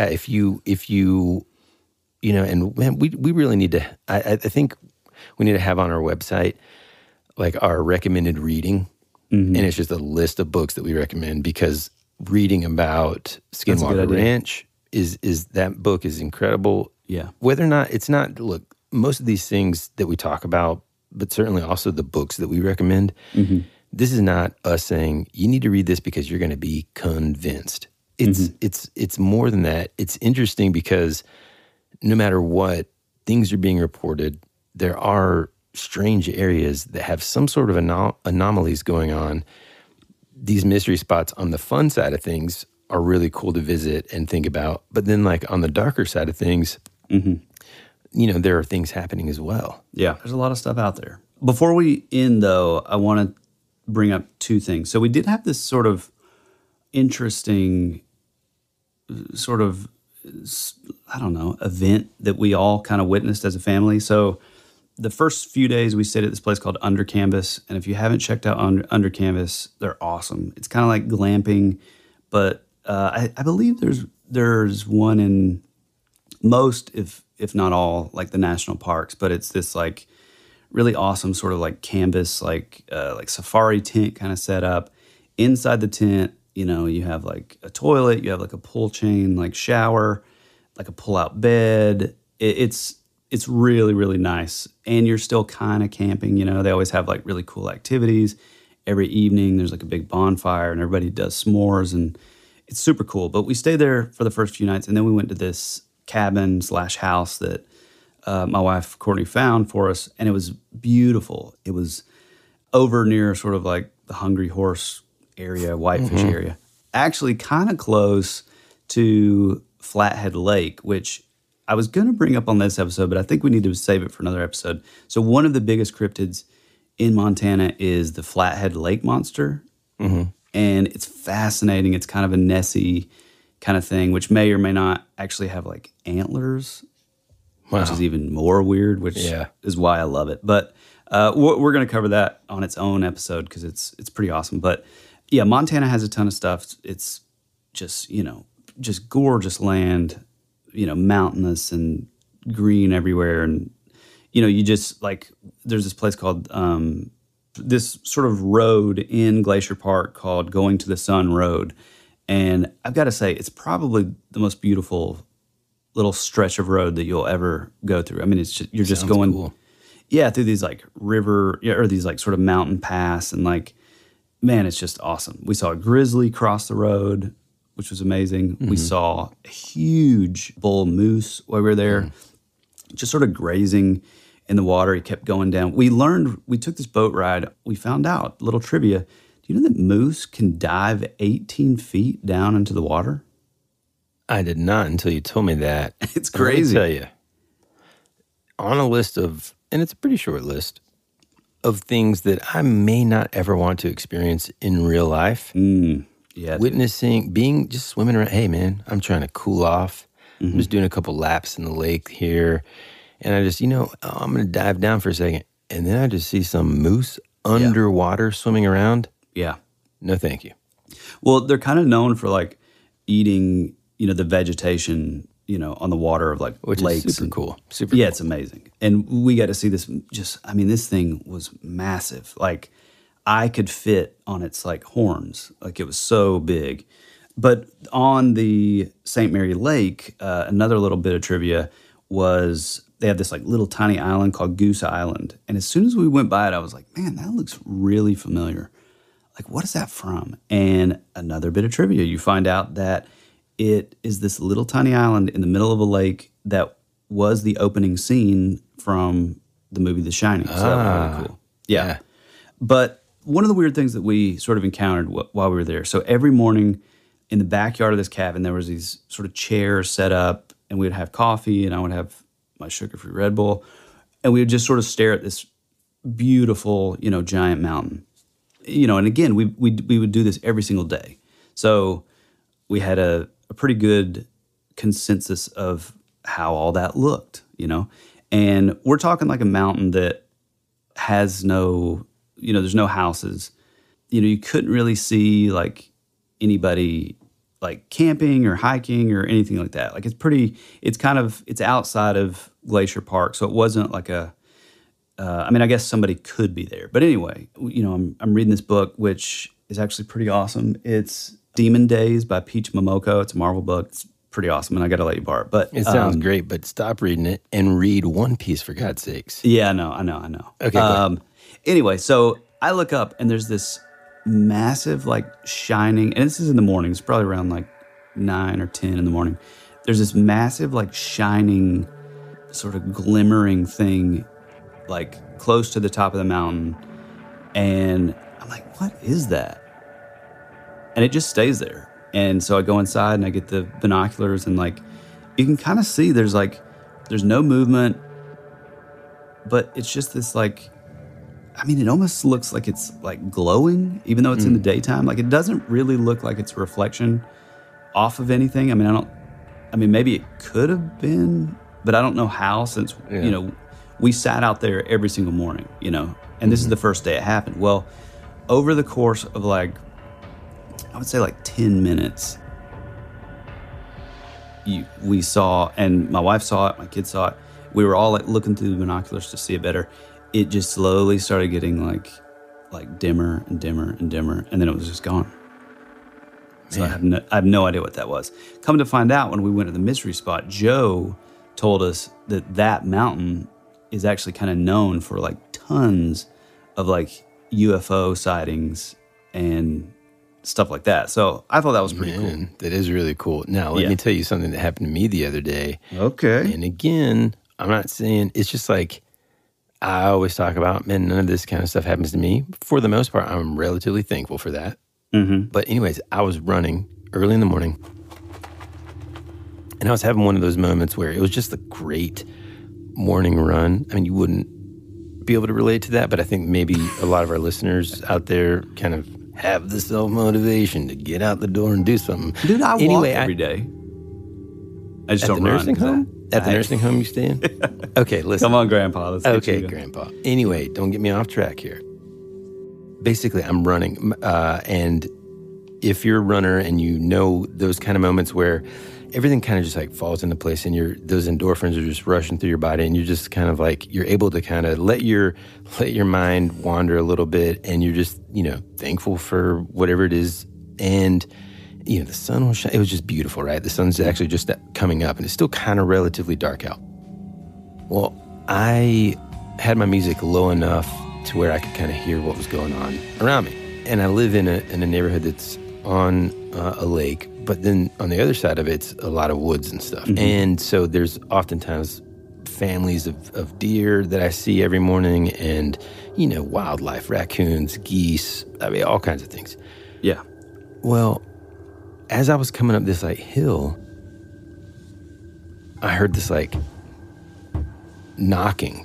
you, you know, and we really need to, I think we need to have on our website like our recommended reading. And it's just a list of books that we recommend, because reading about Skinwalker Ranch is that book is incredible. Yeah. Whether or not it's not, look, most of these things that we talk about, but certainly also the books that we recommend, this is not us saying you need to read this because you're going to be convinced. It's more than that. It's interesting because no matter what, things are being reported. There are strange areas that have some sort of anomalies going on. These mystery spots on the fun side of things are really cool to visit and think about. But then like on the darker side of things, you know, there are things happening as well. Yeah, there's a lot of stuff out there. Before we end, though, I want to bring up two things. So we did have this sort of interesting sort of, I don't know, event that we all kind of witnessed as a family. So the first few days we stayed at this place called Under Canvas. And if you haven't checked out Under Canvas, they're awesome. It's kind of like glamping, but I believe there's one in most, if not all, like the national parks. But it's this like really awesome sort of like canvas, like safari tent kind of setup. Inside the tent, you know, you have like a toilet, you have like a pull chain, like shower, like a pull-out bed. It's really, really nice. And you're still kind of camping, you know. They always have like really cool activities. Every evening there's like a big bonfire and everybody does s'mores, and it's super cool. But we stayed there for the first few nights, and then we went to this cabin/house that my wife Courtney found for us, and it was beautiful. It was over near sort of like the Hungry Horse area, Whitefish area. Actually kind of close to Flathead Lake, which I was going to bring up on this episode, but I think we need to save it for another episode. So one of the biggest cryptids in Montana is the Flathead Lake Monster. And it's fascinating. It's kind of a Nessie kind of thing, which may or may not actually have like antlers. which is even more weird, which is why I love it. But we're going to cover that on its own episode because it's pretty awesome. But yeah, Montana has a ton of stuff. It's just, just gorgeous land, mountainous and green everywhere. And, you just like, there's this place called, this sort of road in Glacier Park called Going to the Sun Road. And I've got to say, it's probably the most beautiful little stretch of road that you'll ever go through. I mean, it's just, you're just going, cool. Through these like river or these like sort of mountain pass, and like, man, it's just awesome. We saw a grizzly cross the road, which was amazing. Mm-hmm. We saw a huge bull moose while we were there, just sort of grazing in the water. He kept going down. We took this boat ride. We found out, little trivia, do you know that moose can dive 18 feet down into the water? I did not until you told me that. It's crazy. Let me tell you, on a list of, and it's a pretty short list, of things that I may not ever want to experience in real life. Witnessing, being just swimming around. Hey, man, I'm trying to cool off. I'm just doing a couple laps in the lake here. And I just, I'm going to dive down for a second. And then I just see some moose underwater swimming around. Yeah. No, thank you. Well, they're kind of known for like eating, the vegetation, on the water of like which lakes. Is super cool. Super yeah, cool. It's amazing. And we got to see this this thing was massive. Like I could fit on its like horns. Like it was so big. But on the St. Mary Lake, another little bit of trivia was they have this like little tiny island called Goose Island. And as soon as we went by it, I was like, man, that looks really familiar. Like, what is that from? And another bit of trivia, you find out that it is this little tiny island in the middle of a lake that was the opening scene from the movie The Shining. So that was really cool. Yeah. But one of the weird things that we sort of encountered while we were there, so every morning in the backyard of this cabin, there was these sort of chairs set up, and we would have coffee, and I would have my sugar-free Red Bull, and we would just sort of stare at this beautiful, giant mountain. And again, we would do this every single day. So we had a pretty good consensus of how all that looked, And we're talking like a mountain that has no, there's no houses. You couldn't really see like anybody like camping or hiking or anything like that. Like it's outside of Glacier Park. So it wasn't like I guess somebody could be there. But anyway, I'm reading this book, which is actually pretty awesome. It's Demon Days by Peach Momoko. It's a Marvel book. It's pretty awesome, and I got to let you borrow it. But it sounds great, but stop reading it and read One Piece, for God's sakes. Yeah, I know. Okay, anyway, so I look up, and there's this massive, like, shining, and this is in the morning. It's probably around, like, 9 or 10 in the morning. There's this massive, like, shining, sort of glimmering thing, like, close to the top of the mountain. And I'm like, what is that? And it just stays there. And so I go inside and I get the binoculars, and like you can kind of see there's no movement, but it's just this like, it almost looks like it's like glowing, even though it's in the daytime. Like it doesn't really look like it's a reflection off of anything. Maybe it could have been, but I don't know how, since, we sat out there every single morning, and this is the first day it happened. Well, over the course of like, I would say like 10 minutes, we saw, and my wife saw it, my kids saw it. We were all like looking through the binoculars to see it better. It just slowly started getting like dimmer and dimmer and dimmer, and then it was just gone. So I have no idea what that was. Come to find out, when we went to the mystery spot, Joe told us that mountain is actually kind of known for like tons of like UFO sightings and stuff like that. So I thought that was pretty cool. That is really cool. Now, let me tell you something that happened to me the other day. Okay. And again, I'm not saying, it's just like, I always talk about, man, none of this kind of stuff happens to me. For the most part, I'm relatively thankful for that. Mm-hmm. But anyways, I was running early in the morning, and I was having one of those moments where it was just a great morning run. You wouldn't be able to relate to that, but I think maybe a lot of our listeners out there kind of have the self-motivation to get out the door and do something. Dude, I walk every day. I just don't run. Nursing home? At the nursing home you stay in? Okay, listen. Come on, Grandpa. Let's get okay, you Grandpa. Anyway, don't get me off track here. Basically, I'm running, and if you're a runner and you know those kind of moments where everything kind of just like falls into place and those endorphins are just rushing through your body and you're just kind of like, you're able to kind of let your mind wander a little bit and you're just, thankful for whatever it is. And, the sun will shine. It was just beautiful, right? The sun's actually just coming up and it's still kind of relatively dark out. Well, I had my music low enough to where I could kind of hear what was going on around me. And I live in a neighborhood that's on a lake, but then on the other side of it's a lot of woods and stuff. Mm-hmm. And so there's oftentimes families of deer that I see every morning and, wildlife, raccoons, geese, all kinds of things. Yeah. Well, as I was coming up this hill, I heard this knocking.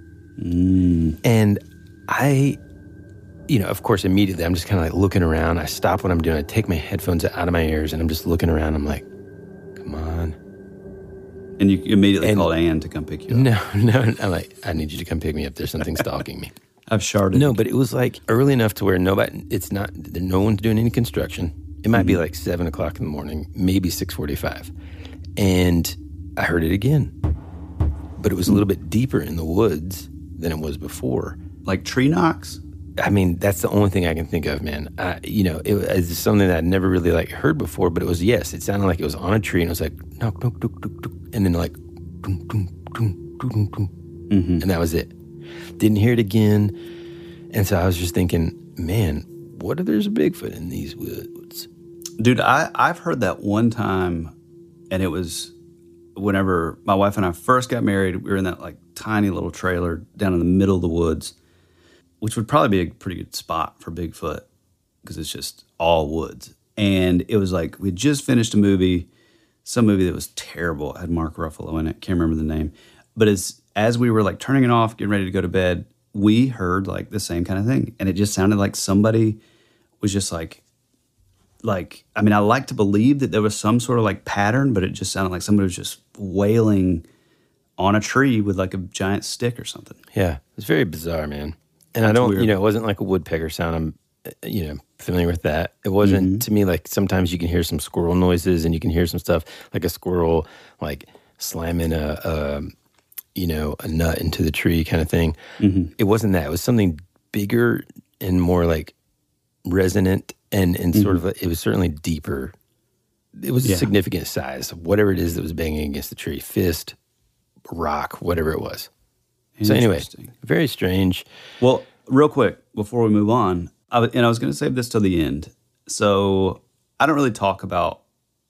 And I, of course, immediately I'm just kind of looking around. I stop what I'm doing. I take my headphones out of my ears and I'm just looking around. I'm like, come on. And you immediately called Ann to come pick you up. No. I'm like, I need you to come pick me up. There's something stalking me. I've sharded. No, but it was early enough to where no one's doing any construction. It might be 7 o'clock in the morning, maybe 6:45. And I heard it again. But it was a little bit deeper in the woods than it was before. Like tree knocks? That's the only thing I can think of, man. It was something that I'd never really heard before, but it was, yes, it sounded like it was on a tree, and it was like, knock, knock, knock, knock, knock, and then dum, dum, dum, dum, dum, and that was it. Didn't hear it again, and so I was just thinking, man, what if there's a Bigfoot in these woods? Dude, I've heard that one time, and it was whenever my wife and I first got married. We were in that tiny little trailer down in the middle of the woods, which would probably be a pretty good spot for Bigfoot because it's just all woods. And it was we had just finished some movie that was terrible. It had Mark Ruffalo in it. Can't remember the name. But as we were turning it off, getting ready to go to bed, we heard the same kind of thing. And it just sounded like somebody was just I like to believe that there was some sort of pattern, but it just sounded like somebody was just wailing on a tree with a giant stick or something. Yeah, it's very bizarre, man. And I don't, weird. It wasn't like a woodpecker sound. I'm, familiar with that. It wasn't, to me, sometimes you can hear some squirrel noises and you can hear some stuff like a squirrel, slamming a nut into the tree kind of thing. Mm-hmm. It wasn't that. It was something bigger and more resonant and sort of, it was certainly deeper. It was a significant size, whatever it is that was banging against the tree, fist, rock, whatever it was. So anyway, very strange. Well, real quick, before we move on, I was going to save this till the end. So I don't really talk about,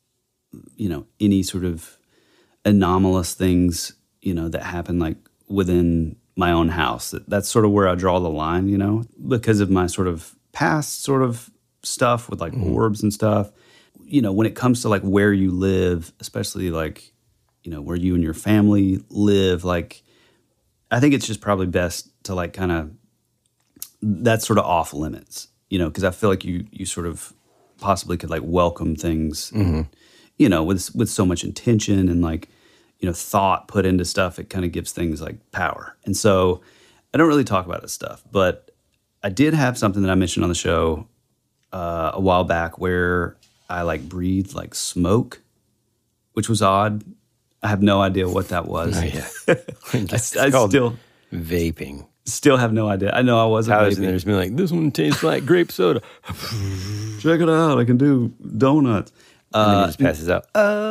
any sort of anomalous things, that happen within my own house. That's sort of where I draw the line, because of my sort of past sort of stuff with orbs and stuff. When it comes to where you live, especially where you and your family live, I think it's just probably best to kind of, that's sort of off limits, because I feel like you sort of possibly could welcome things, with so much intention and thought put into stuff. It kind of gives things power. And so I don't really talk about this stuff, but I did have something that I mentioned on the show a while back where I breathed smoke, which was odd. I have no idea what that was. Oh, yeah. I still vaping. Still have no idea. I know I wasn't vaping. There's been this one tastes like grape soda. Check it out. I can do donuts. And then he just passes out.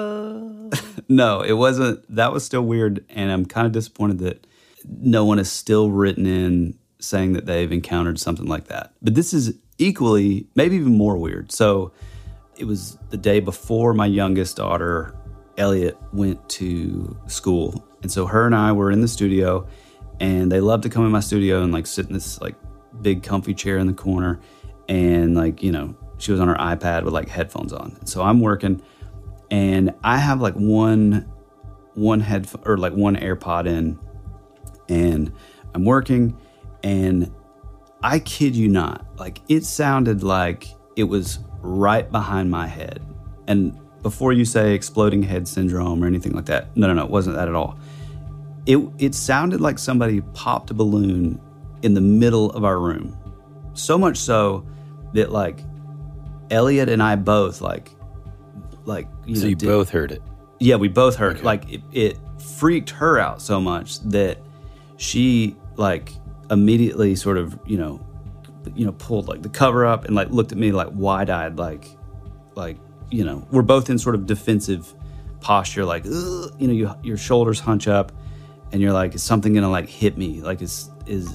No, it wasn't. That was still weird, and I'm kind of disappointed that no one has still written in saying that they've encountered something like that. But this is equally, maybe even more weird. So it was the day before my youngest daughter, Elliot, went to school. And so her and I were in the studio, and they love to come in my studio and sit in this big comfy chair in the corner. And she was on her iPad with headphones on. And so I'm working, and I have one headphone or one AirPod in, and I'm working, and I kid you not, it sounded like it was right behind my head. And before you say exploding head syndrome or anything like that. No, it wasn't that at all. It sounded like somebody popped a balloon in the middle of our room. So much so that like Elliot and I both like so you both heard it. Yeah, we both heard it. Like it freaked her out so much that she like immediately sort of, pulled like the cover up and like looked at me like wide-eyed, like, we're both in sort of defensive posture, like, your shoulders hunch up and you're like, is something gonna like hit me? Like is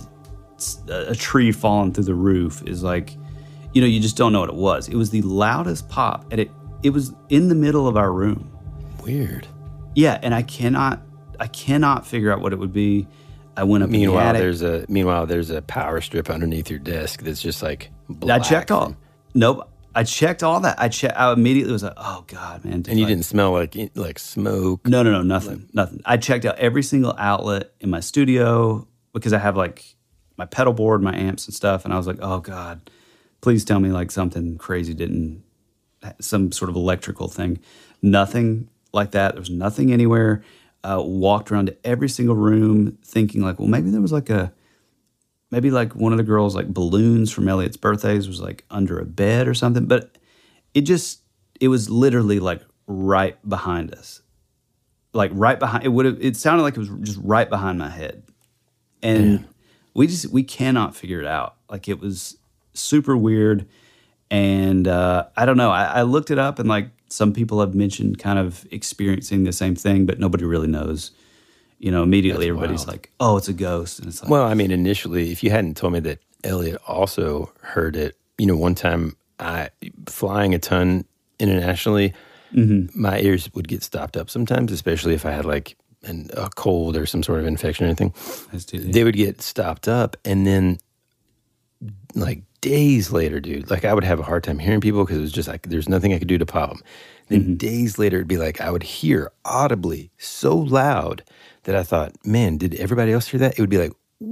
a tree falling through the roof? Is like, you just don't know what it was. It was the loudest pop and it was in the middle of our room. Weird. Yeah, and I cannot figure out what it would be. I went up in the attic. There's a power strip underneath your desk that's just like black. I checked all. Nope. I checked all that. I immediately was like, oh God, man. And you didn't smell like smoke? No, nothing. I checked out every single outlet in my studio because I have like my pedal board, my amps and stuff. And I was like, oh God, please tell me like something crazy some sort of electrical thing. Nothing like that. There was nothing anywhere. Walked around to every single room thinking like, well, maybe there was maybe one of the girls' like balloons from Elliot's birthdays was like under a bed or something. But it was literally like right behind us. Like right behind, it sounded like it was just right behind my head. And we cannot figure it out. Like it was super weird. And I don't know, I looked it up and like some people have mentioned kind of experiencing the same thing, but nobody really knows. Immediately everybody's like, oh, it's a ghost. And it's like, well, I mean, initially, if you hadn't told me that Elliot also heard it, one time flying a ton internationally, my ears would get stopped up sometimes, especially if I had like a cold or some sort of infection or anything. They would get stopped up. And then like days later, dude, like I would have a hard time hearing people because it was just like there's nothing I could do to pop them. Then days later, it'd be like I would hear audibly so loud that I thought, man, did everybody else hear that? It would be like,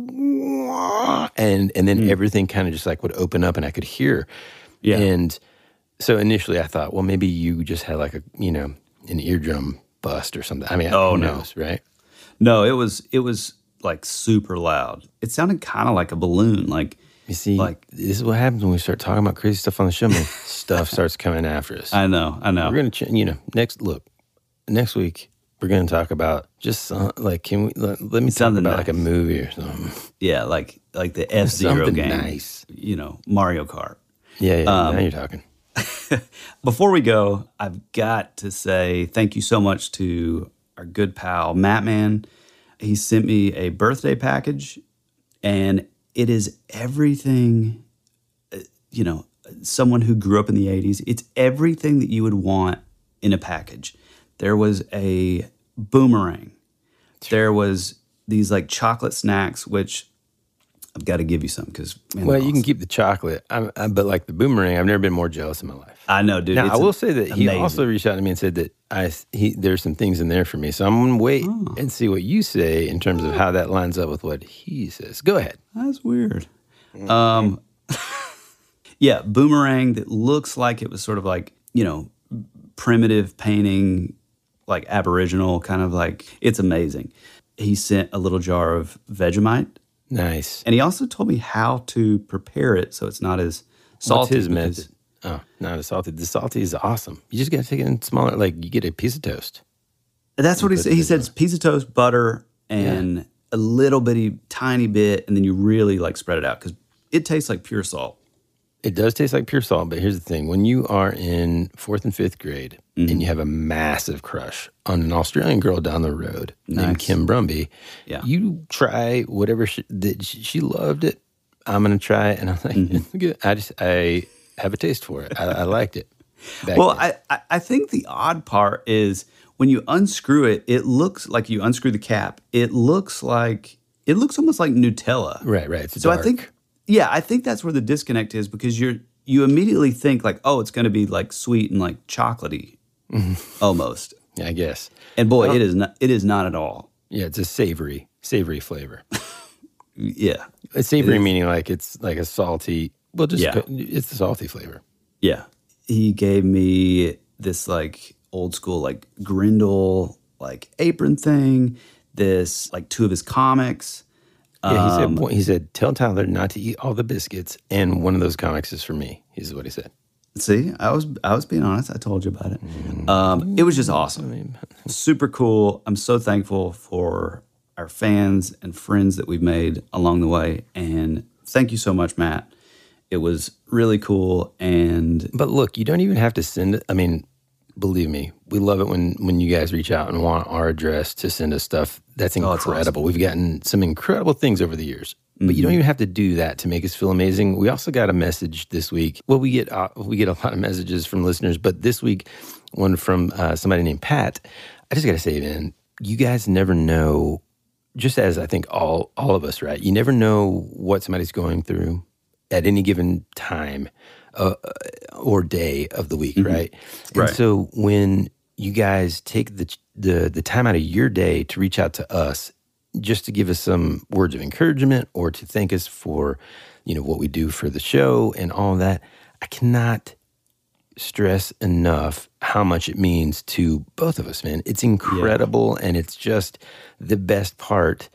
wah, and then everything kind of just like would open up and I could hear. Yeah. And so initially I thought, well, maybe you just had like an eardrum bust or something. I mean, who knows, right? No, it was like super loud. It sounded kind of like a balloon, like. You see, this is what happens when we start talking about crazy stuff on the show. Man, stuff starts coming after us. I know. We're gonna, next week we're gonna talk about just like, can we let me talk about nice. Like a movie or something? Yeah, like the F-Zero game. Nice. Mario Kart. Yeah. Now you're talking. Before we go, I've got to say thank you so much to our good pal Matt Man. He sent me a birthday package, and it is everything, someone who grew up in the 80s. It's everything that you would want in a package. There was a boomerang. There was these like chocolate snacks, which I've got to give you some because. Well, you can keep the chocolate, but like the boomerang, I've never been more jealous in my life. I know, dude. Now, I will say that he also reached out to me and said that there's some things in there for me. So I'm going to wait and see what you say in terms of how that lines up with what he says. Go ahead. That's weird. Yeah, boomerang that looks like it was sort of like, primitive painting, like Aboriginal, kind of like, it's amazing. He sent a little jar of Vegemite. Nice. And he also told me how to prepare it so it's not as salty. What's his method? Oh, not as salty. The salty is awesome. You just got to take it in smaller, like you get a piece of toast. That's what he said. He said it's piece of toast, butter, and a little bitty, tiny bit, and then you really like spread it out because it tastes like pure salt. It does taste like pure salt, but here's the thing. When you are in 4th and 5th grade and you have a massive crush on an Australian girl down the road named Kim Brumby, you try whatever she loved it. I'm going to try it. And I'm like, it's good. I have a taste for it. I liked it. Well, I think the odd part is when you unscrew it, it looks like you unscrew the cap. It looks almost like Nutella. Right. It's so dark. I think that's where the disconnect is because you immediately think like, oh, it's going to be like sweet and like chocolatey, almost. Yeah, I guess. And boy, it is not. It is not at all. Yeah, it's a savory flavor. Yeah, it's savory meaning like it's like a salty. Well, it's a salty flavor. Yeah, he gave me this like old school like Grindel like apron thing, this like 2 of his comics. Yeah, he said, tell Tyler not to eat all the biscuits, and one of those comics is for me. Is what he said. See, I was being honest. I told you about it. It was just awesome. Super cool. I'm so thankful for our fans and friends that we've made along the way. And thank you so much, Matt. It was really cool. But look, you don't even have to send it. I mean, believe me, we love it when you guys reach out and want our address to send us stuff. That's incredible. Awesome. We've gotten some incredible things over the years. But you don't even have to do that to make us feel amazing. We also got a message this week. Well, we get a lot of messages from listeners, but this week, one from somebody named Pat. I just got to say, man, you guys never know, just as I think all of us, right? You never know what somebody's going through at any given time or day of the week, right? And so when you guys take the time out of your day to reach out to us, just to give us some words of encouragement or to thank us for, what we do for the show and all of that, I cannot stress enough how much it means to both of us, man. It's incredible, and it's just the best part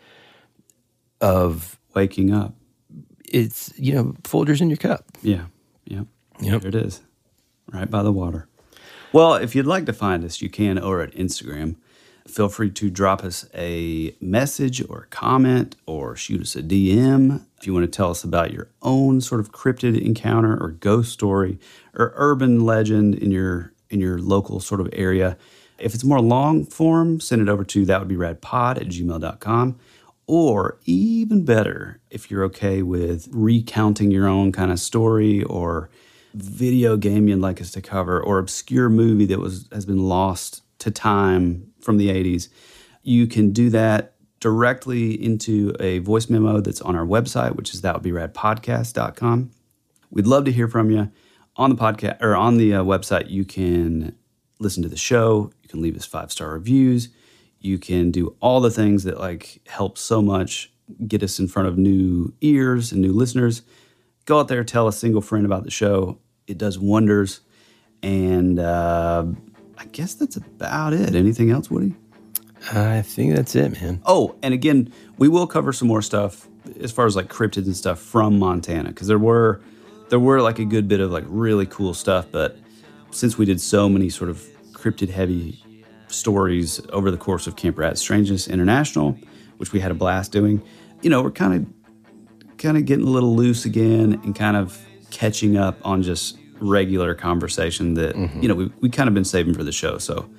of waking up. It's, Folgers in your cup. Yeah. Yep. There it is. Right by the water. Well, if you'd like to find us, you can over at Instagram. Feel free to drop us a message or a comment or shoot us a DM if you want to tell us about your own sort of cryptid encounter or ghost story or urban legend in your local sort of area. If it's more long form, send it over to thatwouldberadpod@gmail.com. Or even better, if you're okay with recounting your own kind of story or video game you'd like us to cover or obscure movie that has been lost to time from the 80s, you can do that directly into a voice memo that's on our website, which is thatwouldberadpodcast.com. We'd love to hear from you. On the podcast or on the website, you can listen to the show. You can leave us 5-star reviews. You can do all the things that help so much get us in front of new ears and new listeners. Go out there, tell a single friend about the show. It does wonders. And I guess that's about it. Anything else, Woody? I think that's it, man. Oh, and again, we will cover some more stuff as far as cryptids and stuff from Montana, because there were a good bit of really cool stuff. But since we did so many sort of cryptid heavy stories over the course of Camp Rat Strangeness International, which we had a blast doing, we're kind of getting a little loose again and kind of catching up on just regular conversation that we kind of been saving for the show.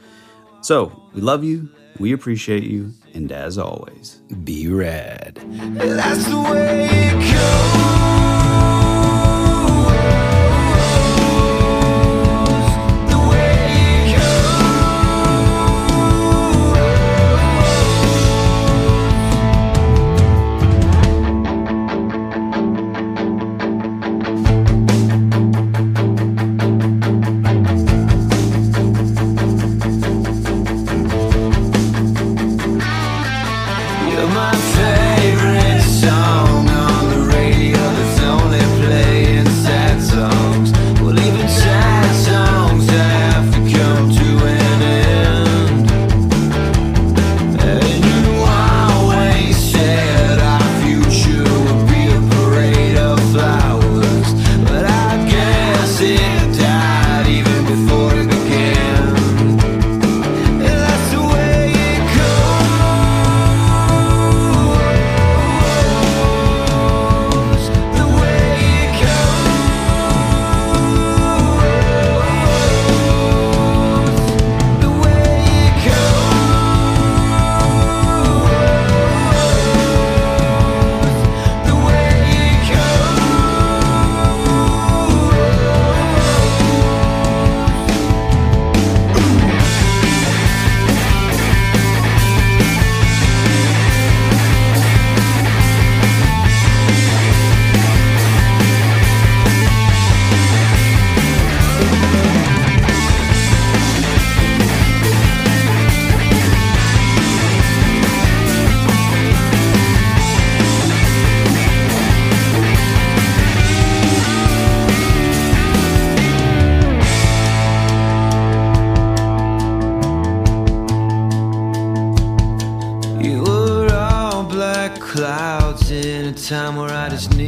So we love you, we appreciate you, and as always, be rad. That's the way it goes. You're my favorite song on the radio.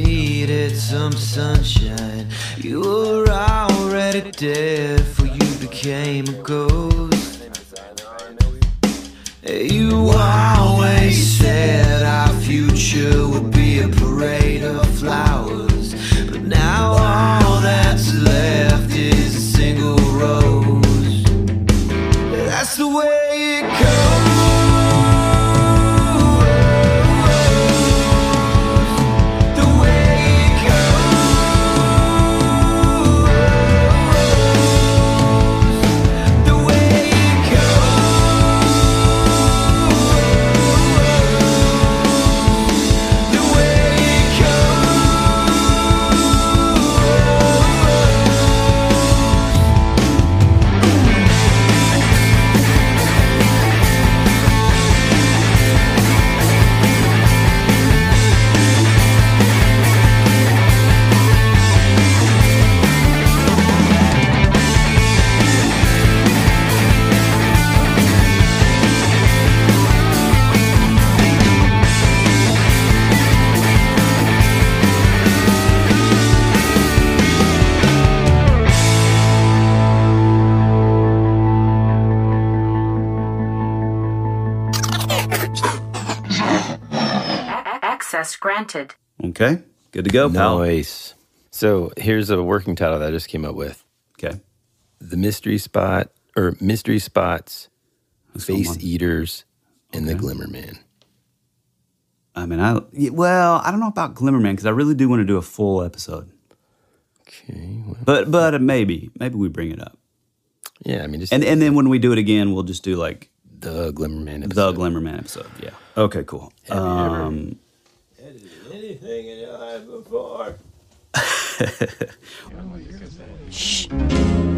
needed some sunshine. You were already dead before you became a ghost. You always said our future would be a parade of flowers, but now all that's left is a single rose. That's the way it goes. Access granted. Okay, good to go, pal. Nice. So here's a working title that I just came up with. Okay. The Mystery Spot, or Mystery Spots, Face Eaters, and the Glimmer Man. I mean, I don't know about Glimmer Man because I really do want to do a full episode. Okay. Well, but maybe we bring it up. Yeah, I mean, just and then when we do it again, we'll just do like the Glimmer Man episode. The Glimmer Man episode. Yeah. Okay. Cool. Have you ever edited anything in your life before? Shh.